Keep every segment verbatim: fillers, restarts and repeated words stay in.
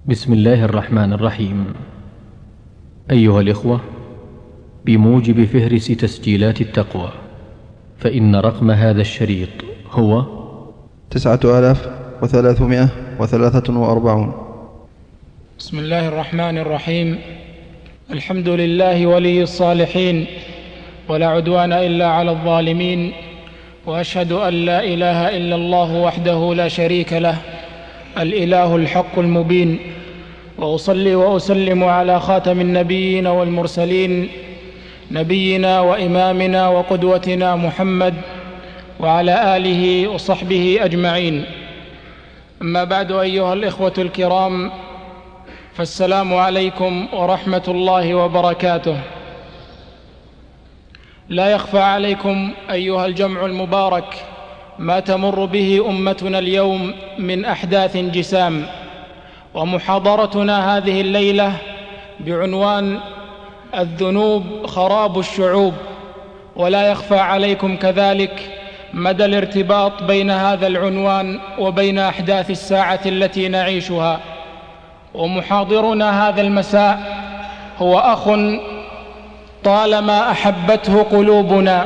بسم الله الرحمن الرحيم. أيها الإخوة، بموجب فهرس تسجيلات التقوى، فإن رقم هذا الشريط هو تسعة آلاف وثلاثمائة وثلاثة وأربعون. بسم الله الرحمن الرحيم. الحمد لله ولي الصالحين، ولا عدوان إلا على الظالمين، وأشهد أن لا إله إلا الله وحده لا شريك له الإله الحق المبين، وأصلي وأسلم على خاتم النبيين والمرسلين، نبينا وإمامنا وقدوتنا محمد وعلى آله وصحبه أجمعين. أما بعد، أيها الإخوة الكرام، فالسلام عليكم ورحمة الله وبركاته. لا يخفى عليكم أيها الجمع المبارك ما تمر به أمتنا اليوم من أحداث جسام، ومحاضرتنا هذه الليلة بعنوان الذنوب خراب الشعوب. ولا يخفى عليكم كذلك مدى الارتباط بين هذا العنوان وبين أحداث الساعة التي نعيشها. ومحاضرنا هذا المساء هو أخ طالما أحبته قلوبنا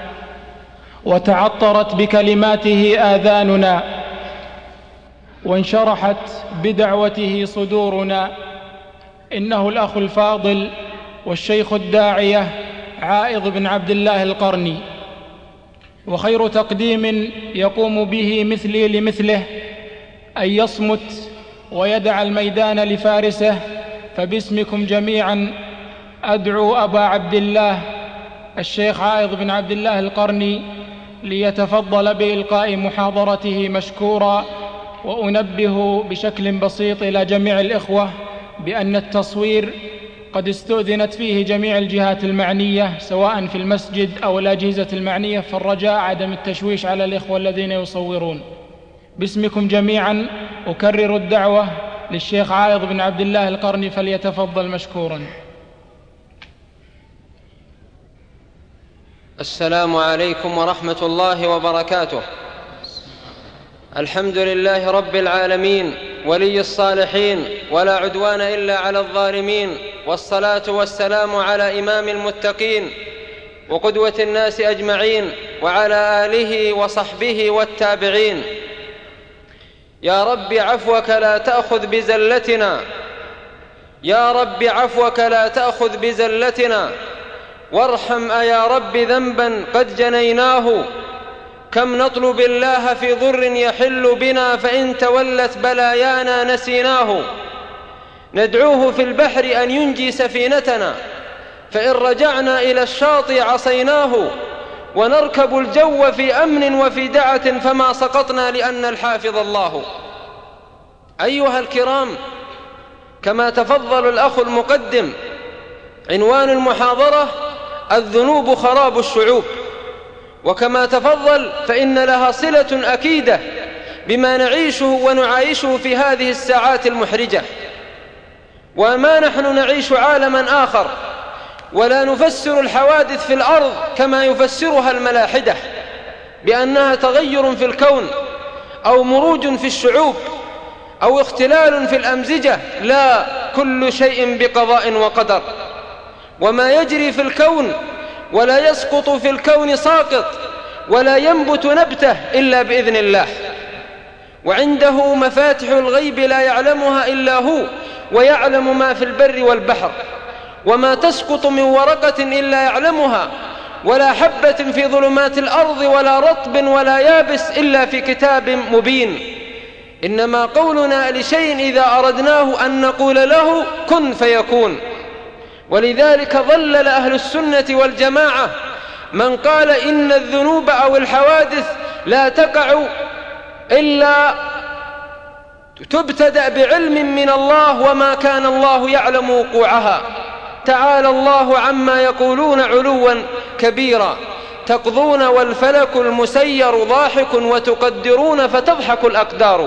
وتعطرت بكلماته آذاننا وانشرحت بدعوته صدورنا. إنه الأخ الفاضل والشيخ الداعية عائض بن عبد الله القرني، وخير تقديم يقوم به مثلي لمثله أن يصمت ويدع الميدان لفارسه. فباسمكم جميعا أدعو أبا عبد الله الشيخ عائض بن عبد الله القرني ليتفضل بإلقاء محاضرته مشكورا. وأنبه بشكل بسيط إلى جميع الإخوة بأن التصوير قد استؤذنت فيه جميع الجهات المعنية سواء في المسجد أو الأجهزة المعنية، فالرجاء عدم التشويش على الإخوة الذين يصورون. باسمكم جميعا أكرر الدعوة للشيخ عائض بن عبد الله القرني، فليتفضل مشكورا. السلام عليكم ورحمة الله وبركاته. الحمد لله رب العالمين ولي الصالحين، ولا عدوان إلا على الظالمين، والصلاة والسلام على إمام المتقين وقدوة الناس أجمعين، وعلى آله وصحبه والتابعين. يا رب عفوك لا تأخذ بزلتنا، يا رب عفوك لا تأخذ بزلتنا، وارحم أيا رب ذنبا قد جنيناه. كم نطلب الله في ضر يحل بنا، فإن تولت بلايانا نسيناه. ندعوه في البحر أن ينجي سفينتنا، فإن رجعنا إلى الشاطئ عصيناه. ونركب الجو في أمن وفي دعة، فما سقطنا لأن الحافظ الله. أيها الكرام، كما تفضل الأخ المقدم، عنوان المحاضرة الذنوب خراب الشعوب. وكما تفضل فإن لها صلة أكيدة بما نعيشه ونعايشه في هذه الساعات المحرجة. وما نحن نعيش عالما آخر، ولا نفسر الحوادث في الأرض كما يفسرها الملاحدة بأنها تغير في الكون أو مروج في الشعوب أو اختلال في الأمزجة. لا، كل شيء بقضاء وقدر. وما يجري في الكون ولا يسقط في الكون ساقط، ولا ينبت نبته إلا بإذن الله. وعنده مفاتح الغيب لا يعلمها إلا هو، ويعلم ما في البر والبحر. وما تسقط من ورقة إلا يعلمها، ولا حبة في ظلمات الأرض، ولا رطب ولا يابس إلا في كتاب مبين. إنما قولنا لشيء إذا أردناه أن نقول له كن فيكون. ولذلك ظلل أهل السنة والجماعة من قال إن الذنوب أو الحوادث لا تقع إلا تبتدأ بعلم من الله، وما كان الله يعلم وقوعها. تعالى الله عما يقولون علوا كبيرا. تقضون والفلك المسير ضاحك، وتقدرون فتضحك الأقدار.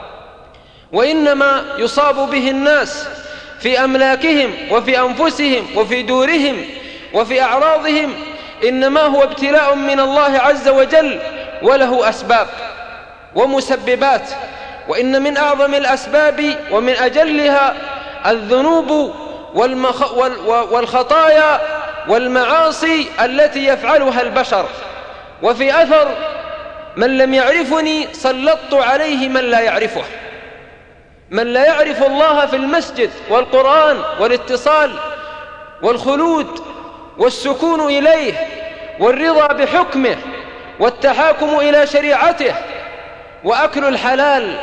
وإنما يصاب به الناس في أملاكهم وفي أنفسهم وفي دورهم وفي أعراضهم، إنما هو ابتلاء من الله عز وجل، وله أسباب ومسببات. وإن من أعظم الأسباب ومن أجلها الذنوب والمخ... وال... والخطايا والمعاصي التي يفعلها البشر. وفي أثر: من لم يعرفني سلطت عليه من لا يعرفه. من لا يعرف الله في المسجد والقرآن والاتصال والخلود والسكون إليه والرضا بحكمه والتحاكم إلى شريعته وأكل الحلال،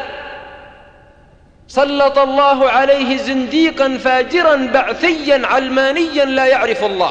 سلط الله عليه زنديقا فاجرا بعثيا علمانيا لا يعرف الله.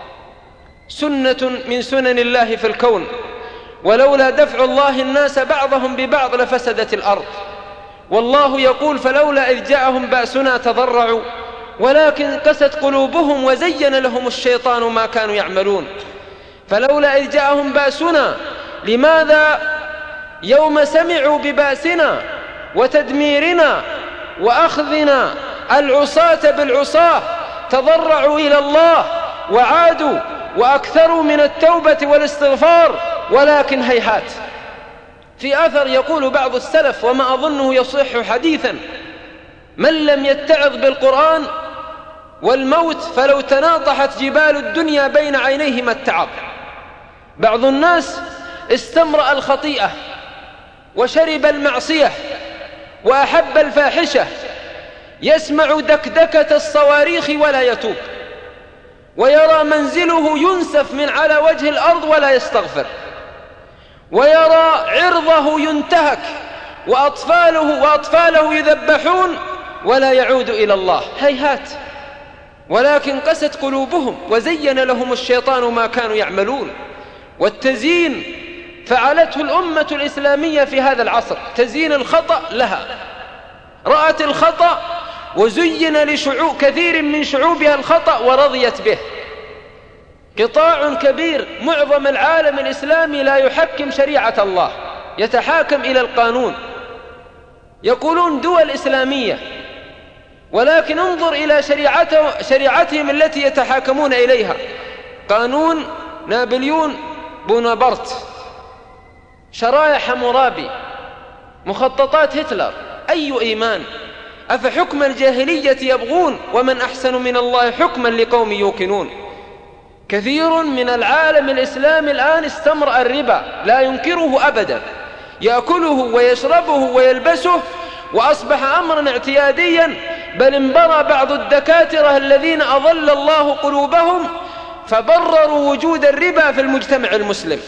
سنة من سنن الله في الكون، ولولا دفع الله الناس بعضهم ببعض لفسدت الأرض. والله يقول: فلولا إذ جاءهم بأسنا تضرعوا ولكن قست قلوبهم وزين لهم الشيطان ما كانوا يعملون. فلولا إذ جاءهم بأسنا، لماذا يوم سمعوا ببأسنا وتدميرنا وأخذنا العصاة بالعصاة تضرعوا إلى الله وعادوا وأكثروا من التوبة والاستغفار، ولكن هيهات. في أثر يقول بعض السلف وما أظنه يصح حديثا: من لم يتعظ بالقرآن والموت فلو تناطحت جبال الدنيا بين عينيه ما اتعظ. بعض الناس استمرأ الخطيئة وشرب المعصية وأحب الفاحشة، يسمع دكدكة الصواريخ ولا يتوب، ويرى منزله ينسف من على وجه الأرض ولا يستغفر، ويرى عرضه ينتهك وأطفاله, وأطفاله يذبحون ولا يعود إلى الله. هيهات. ولكن قست قلوبهم وزين لهم الشيطان ما كانوا يعملون. والتزيين فعلته الأمة الإسلامية في هذا العصر، تزيين الخطأ لها. رأت الخطأ وزين لشعوب كثير من شعوبها الخطأ ورضيت به. قطاع كبير معظم العالم الإسلامي لا يحكم شريعة الله، يتحاكم إلى القانون. يقولون دول إسلامية، ولكن انظر إلى شريعته شريعتهم التي يتحاكمون إليها: قانون نابليون بونابرت، شرائع حمورابي، مخططات هتلر. أي إيمان؟ أفحكم الجاهلية يبغون ومن أحسن من الله حكما لقوم يوقنون. كثير من العالم الإسلامي الآن استمرأ الربا، لا ينكره أبدا، يأكله ويشربه ويلبسه، وأصبح أمرا اعتياديا. بل انبرى بعض الدكاترة الذين أضل الله قلوبهم فبرروا وجود الربا في المجتمع المسلم.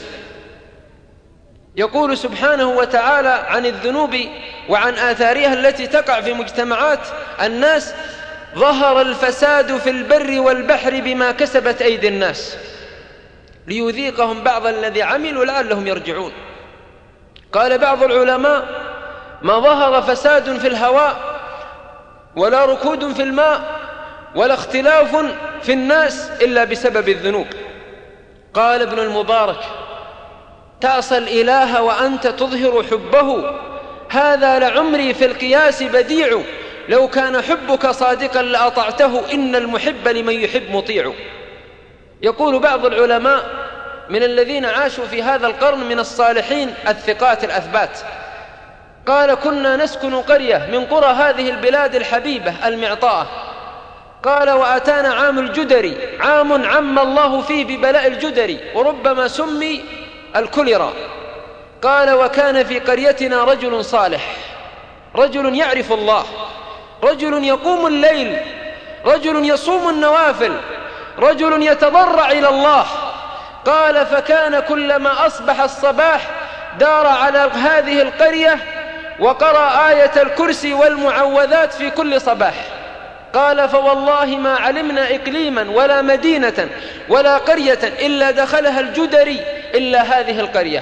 يقول سبحانه وتعالى عن الذنوب وعن آثارها التي تقع في مجتمعات الناس: ظهر الفساد في البر والبحر بما كسبت أيدي الناس ليذيقهم بعض الذي عملوا لعلهم يرجعون. قال بعض العلماء: ما ظهر فساد في الهواء ولا ركود في الماء ولا اختلاف في الناس إلا بسبب الذنوب. قال ابن المبارك: تعصى الإله وأنت تظهر حبه، هذا لعمري في القياس بديع، لو كان حبك صادقا لأطعته، إن المحب لمن يحب مطيع. يقول بعض العلماء من الذين عاشوا في هذا القرن من الصالحين الثقات الأثبات، قال: كنا نسكن قرية من قرى هذه البلاد الحبيبة المعطاءة. قال: وأتانا عام الجدري، عام عم الله فيه ببلاء الجدري، وربما سمي الكوليرا. قال: وكان في قريتنا رجل صالح، رجل يعرف الله، رجل يقوم الليل، رجل يصوم النوافل، رجل يتضرع إلى الله. قال: فكان كلما أصبح الصباح دار على هذه القرية وقرأ آية الكرسي والمعوذات في كل صباح. قال: فوالله ما علمنا إقليما ولا مدينة ولا قرية إلا دخلها الجدري إلا هذه القرية.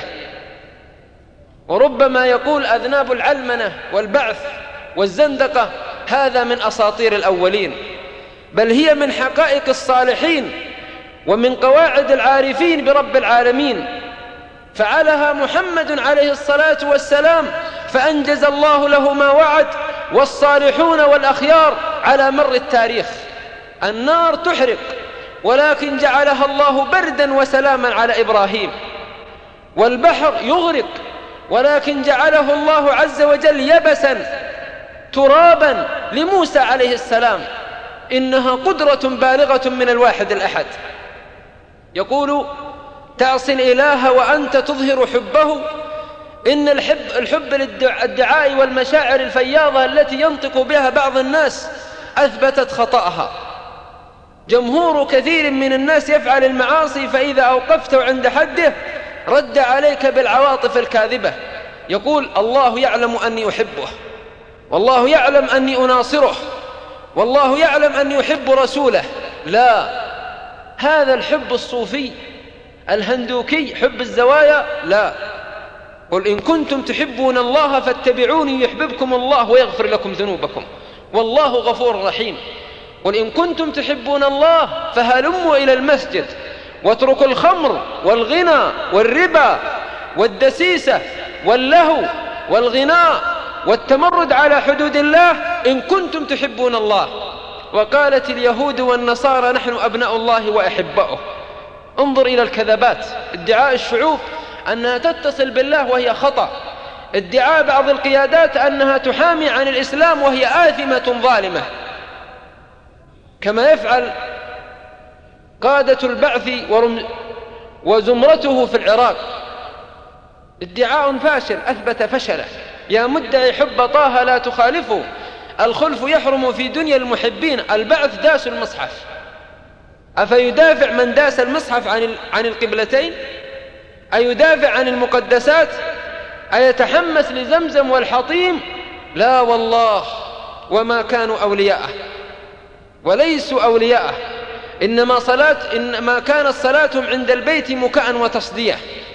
وربما يقول أذناب العلمنة والبعث والزندقة هذا من أساطير الأولين، بل هي من حقائق الصالحين ومن قواعد العارفين برب العالمين. فعلها محمد عليه الصلاة والسلام فأنجز الله له ما وعد، والصالحون والأخيار على مر التاريخ. النار تحرق، ولكن جعلها الله بردا وسلاما على إبراهيم. والبحر يغرق، ولكن جعله الله عز وجل يبسا ترابا لموسى عليه السلام. إنها قدرة بالغة من الواحد الأحد. يقول: تعصي الإله وأنت تظهر حبه. إن الحب, الحب للدعاء والمشاعر الفياضة التي ينطق بها بعض الناس أثبتت خطأها. جمهور كثير من الناس يفعل المعاصي، فإذا أوقفته عند حده رد عليك بالعواطف الكاذبة. يقول: الله يعلم أني أحبه، والله يعلم أني أناصره، والله يعلم أني يحب رسوله. لا، هذا الحب الصوفي الهندوكي، حب الزوايا، لا. قل إن كنتم تحبون الله فاتبعوني يحببكم الله ويغفر لكم ذنوبكم والله غفور رحيم. قل إن كنتم تحبون الله فهلموا إلى المسجد واتركوا الخمر والغنى والربا والدسيسة واللهو والغناء والتمرد على حدود الله إن كنتم تحبون الله. وقالت اليهود والنصارى نحن أبناء الله وأحباؤه. انظر إلى الكذبات. ادعاء الشعوب أنها تتصل بالله وهي خطأ. ادعاء بعض القيادات أنها تحامي عن الإسلام وهي آثمة ظالمة، كما يفعل قادة البعث وزمرته في العراق. ادعاء فاشل أثبت فشله. يا مدعي حب طه لا تخالفه، الخلف يحرم في دنيا المحبين. البعث داس المصحف، أفيدافع من داس المصحف عن عن القبلتين؟ أيدافع عن المقدسات؟ أيتحمس لزمزم والحطيم؟ لا والله، وما كانوا أولياءه وليسوا أولياءه، إنما صلاة إنما كانت صلاتهم عند البيت مكاء وتصدية،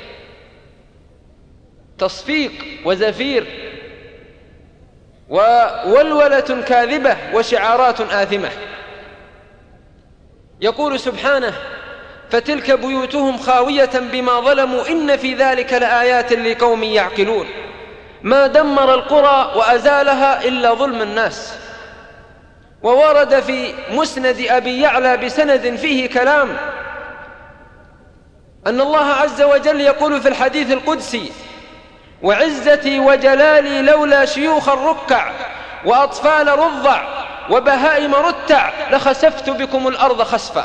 تصفيق وزفير وولولة كاذبة وشعارات آثمة. يقول سبحانه: فتلك بيوتهم خاوية بما ظلموا إن في ذلك لآيات لقوم يعقلون. ما دمر القرى وأزالها إلا ظلم الناس. وورد في مسند أبي يعلى بسند فيه كلام أن الله عز وجل يقول في الحديث القدسي: وعزتي وجلالي لولا شيوخ الركع وأطفال رضع وبهائم رتع لخسفت بكم الأرض خسفا.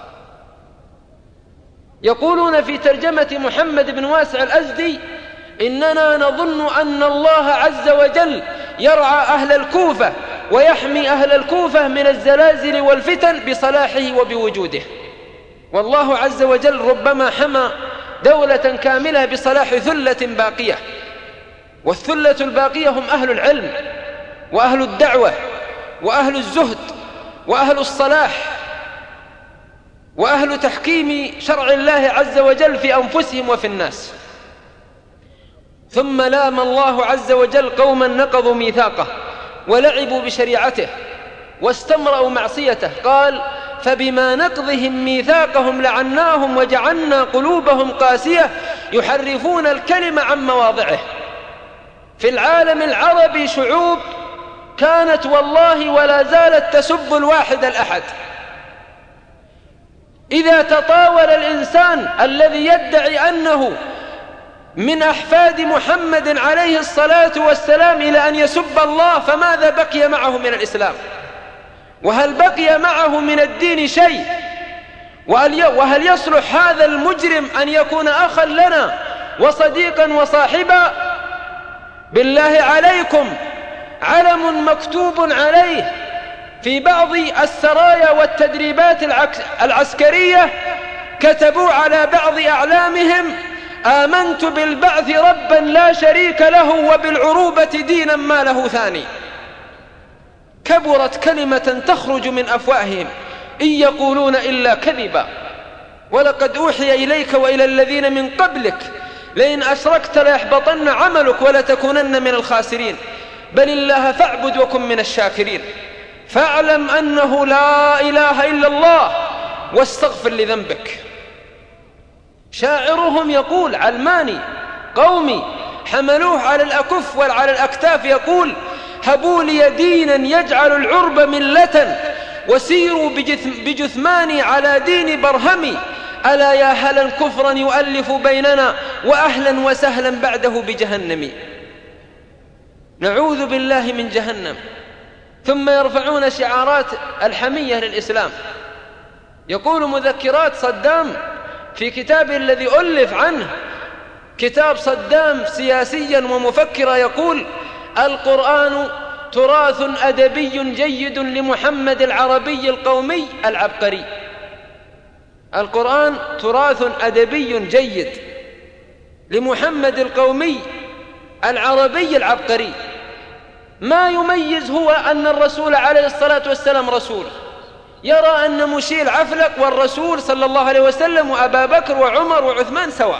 يقولون في ترجمة محمد بن واسع الأزدي: إننا نظن أن الله عز وجل يرعى أهل الكوفة ويحمي أهل الكوفة من الزلازل والفتن بصلاحه وبوجوده. والله عز وجل ربما حمى دولة كاملة بصلاح ثلة باقية، والثلة الباقية هم أهل العلم وأهل الدعوة وأهل الزهد وأهل الصلاح وأهل تحكيم شرع الله عز وجل في أنفسهم وفي الناس. ثم لام الله عز وجل قوما نقضوا ميثاقه ولعبوا بشريعته واستمرأوا معصيته. قال: فبما نقضهم ميثاقهم لعناهم وجعلنا قلوبهم قاسية يحرفون الكلم عن مواضعه. في العالم العربي شعوب كانت والله ولا زالت تسب الواحد الأحد. إذا تطاول الإنسان الذي يدعي أنه من أحفاد محمد عليه الصلاة والسلام إلى أن يسب الله، فماذا بقي معه من الإسلام؟ وهل بقي معه من الدين شيء؟ وهل يصلح هذا المجرم أن يكون أخا لنا وصديقا وصاحبا؟ بالله عليكم، علم مكتوب عليه في بعض السرايا والتدريبات العسكرية كتبوا على بعض أعلامهم: آمنت بالبعث ربا لا شريك له وبالعروبة دينا ما له ثاني. كبرت كلمة تخرج من أفواههم إن يقولون إلا كذبا. ولقد أوحي إليك وإلى الذين من قبلك لئن أشركت ليحبطن عملك ولتكونن من الخاسرين بل الله فاعبد وكن من الشاكرين. فاعلم أنه لا إله إلا الله واستغفر لذنبك. شاعرهم يقول: علماني قومي حملوه على الأكف وعلى الأكتاف، يقول: هبوا لي دينا يجعل العرب ملة وسيروا بجثماني على دين برهمي. ألا يا هلا كفرا يؤلف بيننا وأهلا وسهلا بعده بجهنم. نعوذ بالله من جهنم. ثم يرفعون شعارات الحمية للإسلام. يقول مذكرات صدام في كتابه الذي ألف عنه، كتاب صدام سياسيا ومفكرا، يقول: القرآن تراث أدبي جيد لمحمد العربي القومي العبقري. القرآن تراث أدبي جيد لمحمد القومي العربي العبقري. ما يميز هو أن الرسول عليه الصلاة والسلام رسول، يرى أن مشيل عفلق والرسول صلى الله عليه وسلم وأبا بكر وعمر وعثمان سواء،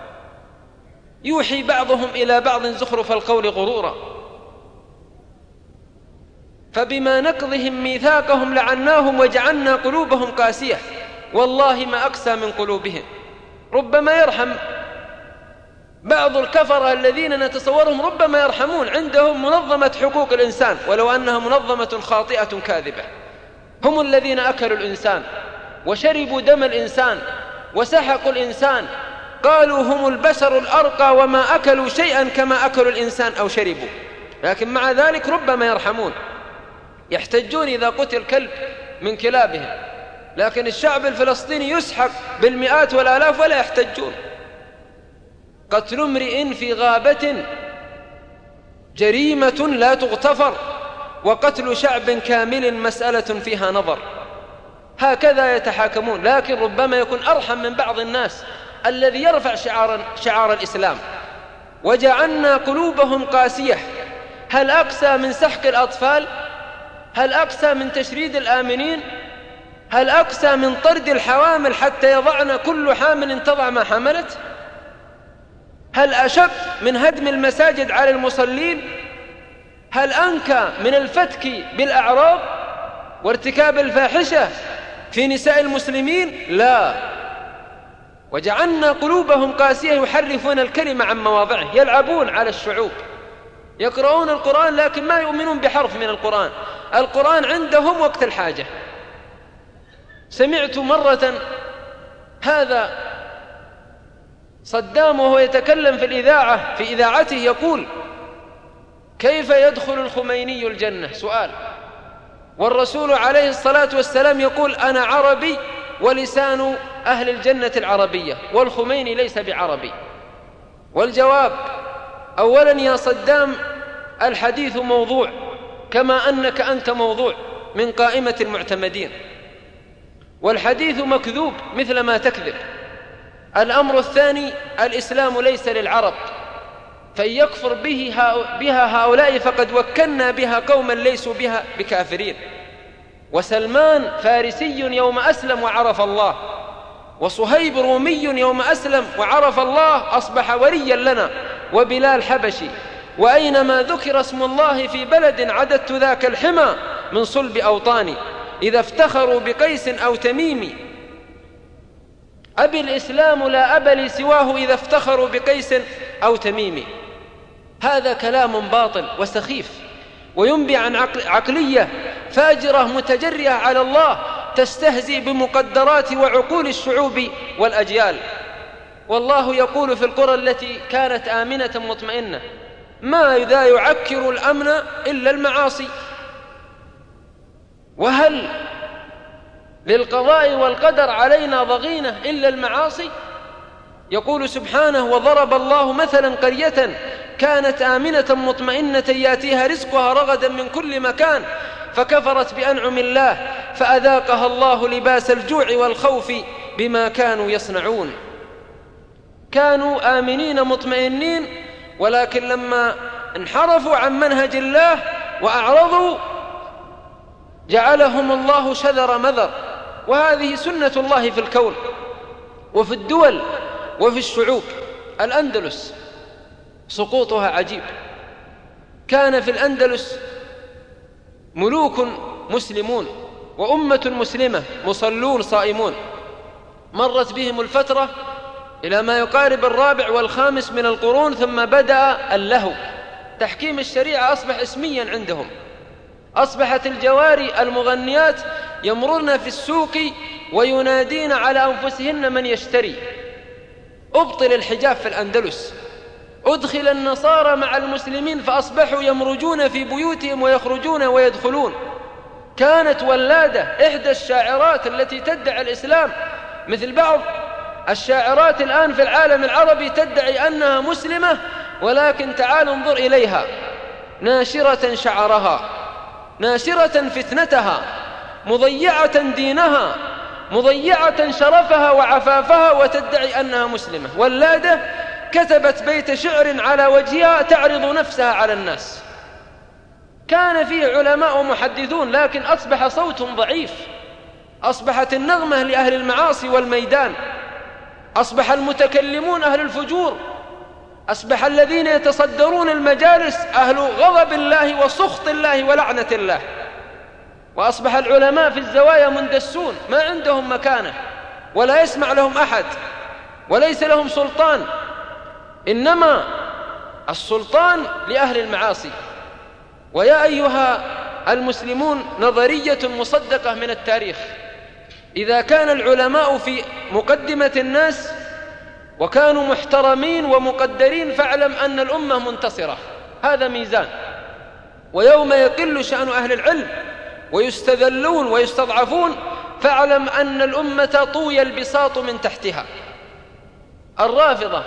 يوحي بعضهم إلى بعض زخرف القول غرورا. فبما نقضهم ميثاقهم لعناهم وجعلنا قلوبهم قاسية. والله ما أقسى من قلوبهم. ربما يرحم بعض الكفرة الذين نتصورهم، ربما يرحمون، عندهم منظمة حقوق الإنسان ولو أنها منظمة خاطئة كاذبة. هم الذين أكلوا الإنسان وشربوا دم الإنسان وسحقوا الإنسان، قالوا هم البشر الأرقى وما أكلوا شيئا كما أكلوا الإنسان أو شربوا، لكن مع ذلك ربما يرحمون، يحتجون إذا قتل كلب من كلابهم، لكن الشعب الفلسطيني يسحق بالمئات والآلاف ولا يحتجون. قتل امرئ في غابة جريمة لا تغتفر، وقتل شعب كامل مسألة فيها نظر. هكذا يتحاكمون، لكن ربما يكون أرحم من بعض الناس الذي يرفع شعار, شعار الإسلام. وجعلنا قلوبهم قاسية. هل أقسى من سحق الأطفال؟ هل أقسى من تشريد الآمنين؟ هل أقسى من طرد الحوامل حتى يضعن كل حامل تضع ما حملت؟ هل أشق من هدم المساجد على المصلين؟ هل أنكى من الفتك بالأعراض وارتكاب الفاحشة في نساء المسلمين؟ لا. وجعلنا قلوبهم قاسية يحرفون الكلمة عن مواضعه، يلعبون على الشعوب، يقرؤون القرآن لكن ما يؤمنون بحرف من القرآن. القرآن عندهم وقت الحاجة. سمعت مرة هذا صدام وهو يتكلم في الإذاعة في إذاعته يقول: كيف يدخل الخميني الجنة؟ سؤال. والرسول عليه الصلاة والسلام يقول: أنا عربي ولسان أهل الجنة العربية، والخميني ليس بعربي. والجواب: أولا يا صدام، الحديث موضوع كما أنك أنت موضوع من قائمة المعتمدين، والحديث مكذوب مثل ما تكذب. الأمر الثاني: الإسلام ليس للعرب، فإن يكفر به بها هؤلاء فقد وكلنا بها قوما ليسوا بها بكافرين. وسلمان فارسي يوم أسلم وعرف الله، وصهيب رومي يوم أسلم وعرف الله أصبح وليا لنا، وبلال حبشي. وأينما ذكر اسم الله في بلد عددت ذاك الحمى من صلب أوطاني، إذا افتخروا بقيس أو تميم أبي الإسلام لا أب لي سواه، إذا افتخروا بقيس أو تميم. هذا كلام باطل وسخيف، وينبي عن عقلية فاجرة متجرئة على الله، تستهزئ بمقدرات وعقول الشعوب والأجيال. والله يقول في القرى التي كانت آمنة مطمئنة: ما ذا يعكر الأمن إلا المعاصي. وهل للقضاء والقدر علينا ضغينة إلا المعاصي؟ يقول سبحانه: وضرب الله مثلا قرية كانت آمنة مطمئنة يأتيها رزقها رغدا من كل مكان فكفرت بأنعم الله فأذاقها الله لباس الجوع والخوف بما كانوا يصنعون. كانوا آمنين مطمئنين، ولكن لما انحرفوا عن منهج الله وأعرضوا جعلهم الله شذر مذر. وهذه سنة الله في الكون وفي الدول وفي الشعوب. الأندلس سقوطها عجيب. كان في الأندلس ملوك مسلمون وأمة مسلمة مصلون صائمون، مرت بهم الفترة إلى ما يقارب الرابع والخامس من القرون، ثم بدأ اللهو. تحكيم الشريعة أصبح اسميا عندهم. أصبحت الجواري المغنيات يمررن في السوق وينادين على أنفسهن من يشتري. أبطل الحجاب في الأندلس، أدخل النصارى مع المسلمين فأصبحوا يمرجون في بيوتهم ويخرجون ويدخلون. كانت ولادة إحدى الشاعرات التي تدعي الإسلام، مثل بعض الشاعرات الآن في العالم العربي تدعي أنها مسلمة، ولكن تعال انظر إليها، ناشرة شعرها، ناشرة فتنتها، مضيعة دينها، مضيعة شرفها وعفافها، وتدعي أنها مسلمة. ولادة كتبت بيت شعر على وجهها تعرض نفسها على الناس. كان فيه علماء ومحدثون، لكن أصبح صوتهم ضعيف، أصبحت النغمة لأهل المعاصي والميدان، أصبح المتكلمون أهل الفجور، أصبح الذين يتصدرون المجالس أهل غضب الله وسخط الله ولعنة الله، وأصبح العلماء في الزوايا مندسون، ما عندهم مكانة ولا يسمع لهم أحد وليس لهم سلطان، إنما السلطان لأهل المعاصي. ويا أيها المسلمون، نظرية مصدقة من التاريخ: إذا كان العلماء في مقدمة الناس وكانوا محترمين ومقدرين فاعلم أن الأمة منتصرة، هذا ميزان. ويوم يقل شأن أهل العلم ويستذلون ويستضعفون فاعلم أن الأمة طوي البساط من تحتها. الرافضة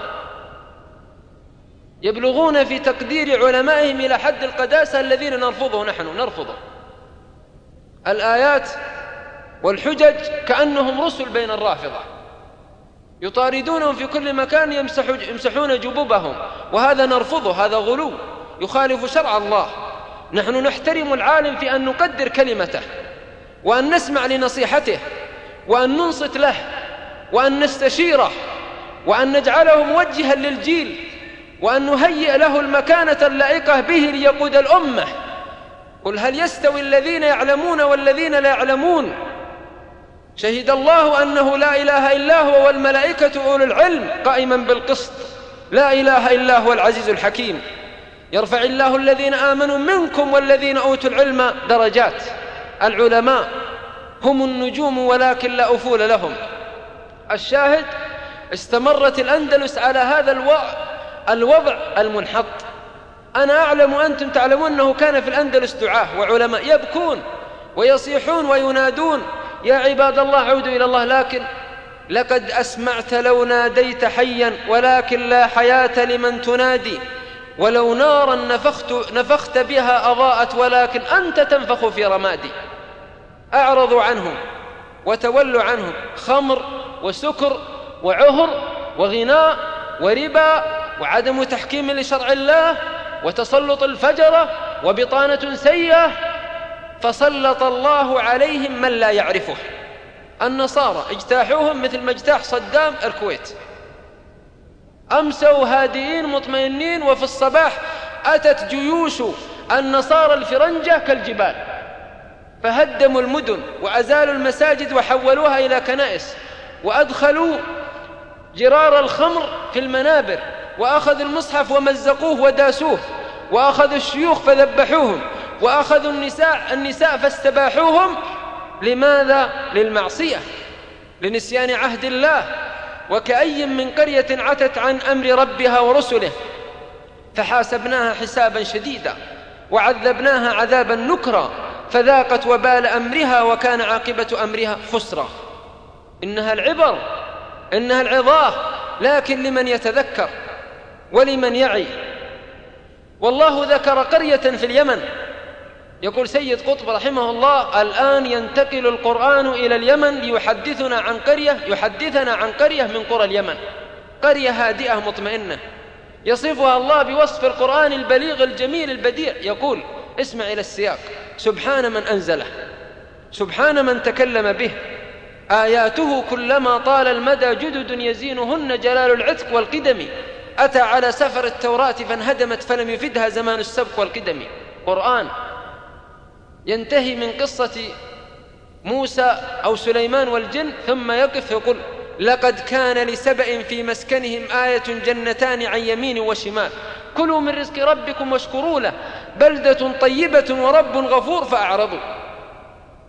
يبلغون في تقدير علمائهم إلى حد القداسة الذين نرفضه نحن نرفضه. الآيات والحجج كأنهم رسل بين الرافضة، يطاردونهم في كل مكان، يمسحون جبوبهم، وهذا نرفضه، هذا غلو يخالف شرع الله. نحن نحترم العالم في أن نقدر كلمته، وأن نسمع لنصيحته، وأن ننصت له، وأن نستشيره، وأن نجعله موجها للجيل، وأن نهيئ له المكانة اللائقة به ليقود الأمة. قل هل يستوي الذين يعلمون والذين لا يعلمون؟ شهد الله أنه لا إله إلا هو والملائكة أولو العلم قائما بالقسط، لا إله إلا هو العزيز الحكيم. يرفع الله الذين آمنوا منكم والذين أوتوا العلم درجات. العلماء هم النجوم ولكن لا أفول لهم. الشاهد: استمرت الأندلس على هذا الوضع المنحط. أنا أعلم وأنتم تعلمون أنه كان في الأندلس دعاة وعلماء يبكون ويصيحون وينادون: يا عباد الله عودوا إلى الله، لكن لقد أسمعت لو ناديت حيا ولكن لا حياة لمن تنادي، ولو نارا نفخت, نفخت بها أضاءت ولكن أنت تنفخ في رمادي. أعرضوا عنهم وتولوا عنهم، خمر وسكر وعهر وغناء وربا وعدم تحكيم لشرع الله وتسلط الفجرة وبطانة سيئة، فسلط الله عليهم من لا يعرفه. النصارى اجتاحوهم مثل ما اجتاح صدام الكويت، أمسوا هادئين مطمئنين، وفي الصباح أتت جيوش النصارى الفرنجة كالجبال، فهدموا المدن وأزالوا المساجد وحولوها إلى كنائس، وأدخلوا جرار الخمر في المنابر، وأخذوا المصحف ومزقوه وداسوه، وأخذوا الشيوخ فذبحوهم، وأخذوا النساء, النساء فاستباحوهم. لماذا؟ للمعصية، لنسيان عهد الله. وكأي من قرية عتت عن أمر ربها ورسله فحاسبناها حسابا شديدا وعذبناها عذابا نكرا فذاقت وبال أمرها وكان عاقبة أمرها خسرا. إنها العبر، إنها العظاه، لكن لمن يتذكر ولمن يعي. والله ذكر قرية في اليمن، يقول سيد قطب رحمه الله: الآن ينتقل القرآن إلى اليمن ليحدثنا عن قرية يحدثنا عن قرية من قرى اليمن، قرية هادئة مطمئنة، يصفها الله بوصف القرآن البليغ الجميل البديع. يقول: اسمع إلى السياق: سبحان من أنزله، سبحان من تكلم به، آياته كلما طال المدى جدد يزينهن جلال العتق والقدم، أتى على سفر التوراة فانهدمت فلم يفدها زمان السبق والقدم. قرآن ينتهي من قصة موسى أو سليمان والجن ثم يقف يقول: لقد كان لسبأ في مسكنهم آية جنتان عن يمين وشمال كلوا من رزق ربكم واشكروا له بلدة طيبة ورب غفور فأعرضوا.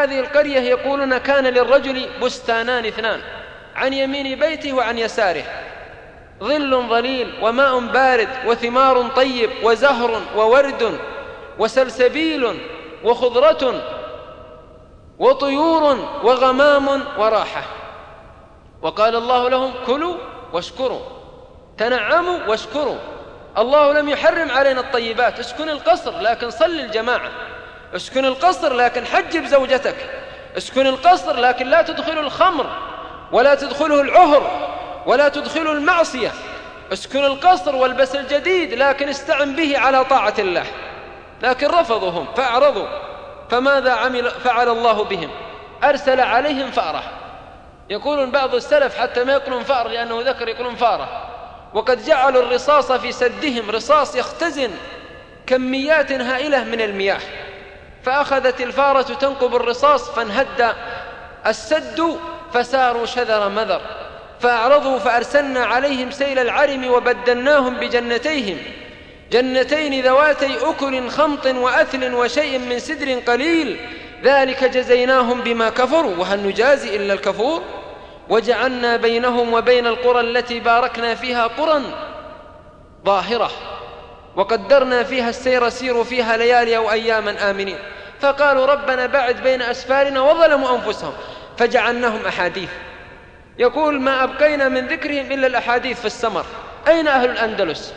هذه القرية يقولون كان للرجل بستانان اثنان عن يمين بيته وعن يساره، ظل ظليل وماء بارد وثمار طيب وزهر وورد وسلسبيل وخضرة وطيور وغمام وراحة. وقال الله لهم كلوا واشكروا، تنعموا واشكروا. الله لم يحرم علينا الطيبات، اسكن القصر لكن صل الجماعة، اسكن القصر لكن حجب زوجتك، اسكن القصر لكن لا تدخل الخمر ولا تدخله العهر ولا تدخله المعصية، اسكن القصر والبس الجديد لكن استعن به على طاعة الله. لكن رفضوا هم فأعرضوا، فماذا عمل فعل الله بهم؟ أرسل عليهم فأرة. يقولون بعض السلف حتى ما يقولون فأر لأنه ذكر يقولون فارة، وقد جعلوا الرصاص في سدهم، رصاص يختزن كميات هائلة من المياه، فأخذت الفارة تنقب الرصاص فانهد السد فساروا شذر مذر، فأعرضوا فأرسلنا عليهم سيل العرم وبدلناهم بجنتيهم، جنتين ذواتي أكل خمط وأثل وشيء من سدر قليل، ذلك جزيناهم بما كفروا وهل نجازي إلا الكفور. وجعلنا بينهم وبين القرى التي باركنا فيها قرى ظاهرة وقدرنا فيها السير سيروا فيها ليالي أو أياما آمنين، فقالوا ربنا بعد بين أسفارنا وظلموا أنفسهم فجعلناهم أحاديث. يقول ما أبقينا من ذكرهم إلا الأحاديث في السمر. أين أهل الأندلس؟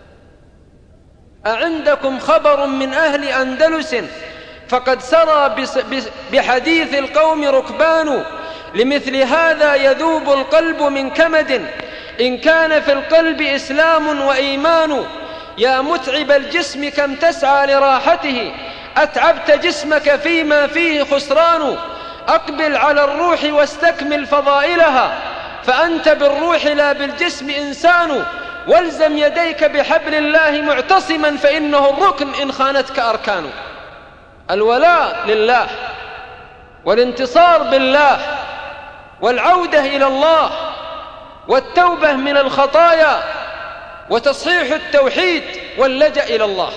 أعندكم خبر من أهل أندلس فقد سرى بحديث القوم ركبان، لمثل هذا يذوب القلب من كمد، إن كان في القلب إسلام وإيمان. يا متعب الجسم كم تسعى لراحته، أتعبت جسمك فيما فيه خسران. أقبل على الروح واستكمل فضائلها، فأنت بالروح لا بالجسم إنسان. والزم يديك بحبل الله معتصما، فإنه الركن إن خانتك أركان. الولاء لله والانتصار بالله والعودة إلى الله والتوبة من الخطايا وتصحيح التوحيد واللجأ إلى الله.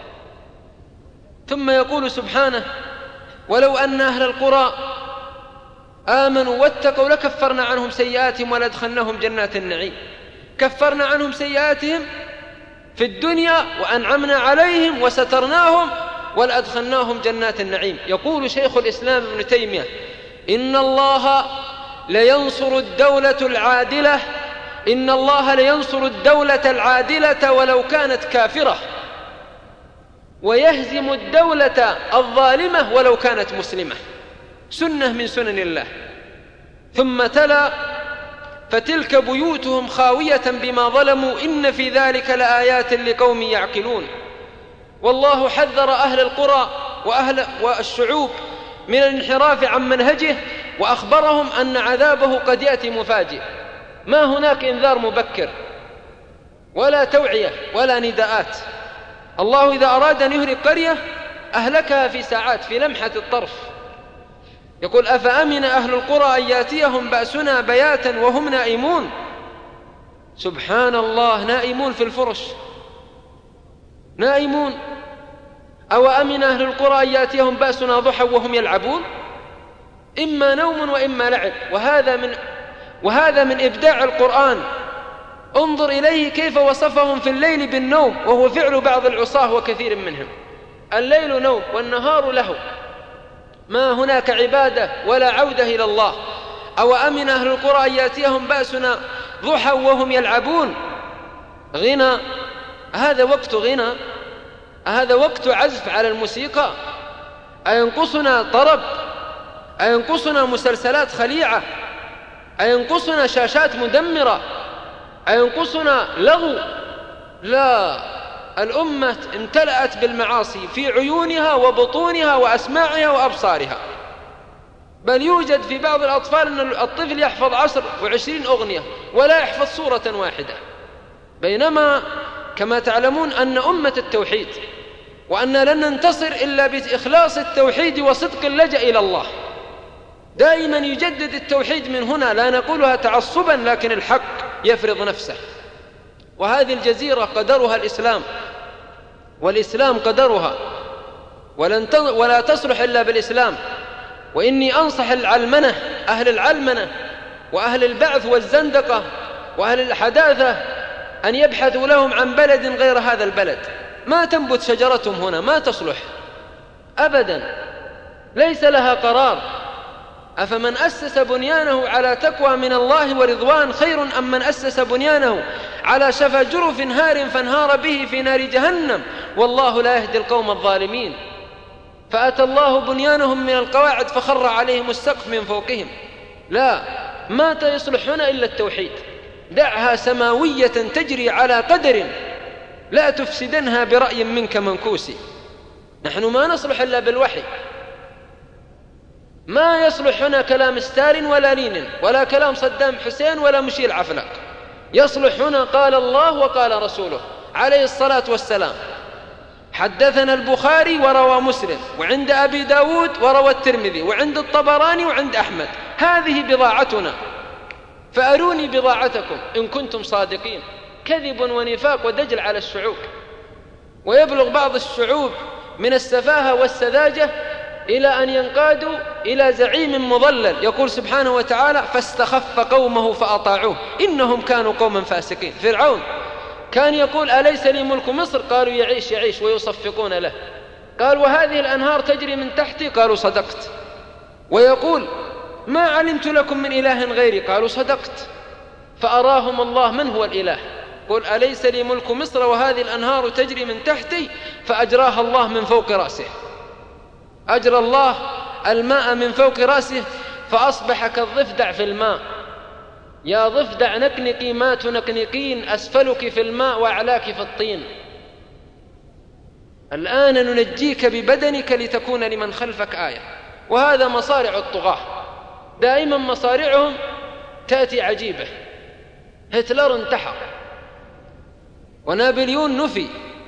ثم يقول سبحانه ولو أن أهل القرى آمنوا واتقوا لكفرنا عنهم سيئاتهم ولأدخلناهم جنات النعيم. كفرنا عنهم سيئاتهم في الدنيا وأنعمنا عليهم وسترناهم ولأدخلناهم جنات النعيم. يقول شيخ الإسلام ابن تيمية إن الله لينصر الدولة العادلة إن الله لينصر الدولة العادلة ولو كانت كافرة، ويهزم الدولة الظالمة ولو كانت مسلمة، سنة من سنن الله. ثم تلا فتلك بيوتهم خاوية بما ظلموا إن في ذلك لآيات لقوم يعقلون. والله حذر أهل القرى وأهل والشعوب من الانحراف عن منهجه، وأخبرهم أن عذابه قد يأتي مفاجئ، ما هناك إنذار مبكر ولا توعية ولا نداءات. الله إذا أراد أن يهلك قرية أهلكها في ساعات، في لمحة الطرف. يقول أفأمن أهل القرى أن يأتيهم بأسنا بياتا وهم نائمون. سبحان الله، نائمون في الفرش، نائمون. أو أمن أهل القرى أن يأتيهم بأسنا ضحى وهم يلعبون. إما نوم وإما لعب، وهذا من وهذا من إبداع القرآن. انظر إليه كيف وصفهم في الليل بالنوم، وهو فعل بعض العصاة وكثير منهم. الليل نوم والنهار له، ما هناك عبادة ولا عودة إلى الله. أو أمن أهل القرى أن يأتيهم بأسنا ضحى وهم يلعبون. غنى، هذا وقت غنى؟ هذا وقت عزف على الموسيقى؟ أينقصنا طرب؟ أينقصنا مسلسلات خليعة؟ أينقصنا شاشات مدمرة؟ أينقصنا لغو؟ لا، الأمة امتلأت بالمعاصي في عيونها وبطونها وأسماعها وأبصارها. بل يوجد في بعض الأطفال أن الطفل يحفظ عشر وعشرين أغنية ولا يحفظ سورة واحدة، بينما كما تعلمون أن أمة التوحيد، وأن لن ننتصر إلا بإخلاص التوحيد وصدق اللجأ إلى الله. دائما يجدد التوحيد من هنا، لا نقولها تعصبا، لكن الحق يفرض نفسه. وهذه الجزيرة قدرها الإسلام، والإسلام قدرها، ولن ولا تصلح إلا بالإسلام. وإني أنصح العلمنة، أهل العلمنة وأهل البعث والزندقة وأهل الحداثة أن يبحثوا لهم عن بلد غير هذا البلد. ما تنبت شجرتهم هنا، ما تصلح أبدا، ليس لها قرار. أفمن أسس بنيانه على تقوى من الله ورضوان خير أم من أسس بنيانه على شفا جرف هار فانهار به في نار جهنم والله لا يهدي القوم الظالمين. فأتى الله بنيانهم من القواعد فخر عليهم السقف من فوقهم. لا، ما يصلح هنا إلا التوحيد. دعها سماوية تجري على قدر، لا تفسدنها برأي منك منكوس. نحن ما نصلح إلا بالوحي. ما يصلح هنا كلام ستالين ولا لينين ولا كلام صدام حسين ولا مشيل عفلق. يصلح هنا قال الله وقال رسوله عليه الصلاة والسلام. حدثنا البخاري وروى مسلم، وعند أبي داود وروى الترمذي، وعند الطبراني وعند أحمد. هذه بضاعتنا، فأروني بضاعتكم إن كنتم صادقين. كذب ونفاق ودجل على الشعوب. ويبلغ بعض الشعوب من السفاهة والسذاجة إلى أن ينقادوا إلى زعيم مضلل. يقول سبحانه وتعالى: فاستخف قومه فأطاعوه إنهم كانوا قوما فاسقين. فرعون كان يقول: أليس لي ملك مصر؟ قالوا: يعيش يعيش، ويصفقون له. قال: وهذه الأنهار تجري من تحتي؟ قالوا: صدقت. ويقول: ما علمت لكم من إله غيري؟ قالوا: صدقت. فأراهم الله من هو الإله. قل: أليس لي ملك مصر وهذه الأنهار تجري من تحتي؟ فأجراها الله من فوق رأسه. أجرى الله الماء من فوق رأسه فأصبح كالضفدع في الماء. يا ضفدع نكنقي ما تنكنقين، أسفلك في الماء وأعلاك في الطين. الآن ننجيك ببدنك لتكون لمن خلفك آية. وهذا مصارع الطغاة، دائما مصارعهم تأتي عجيبة. هتلر انتحر، ونابليون نفي،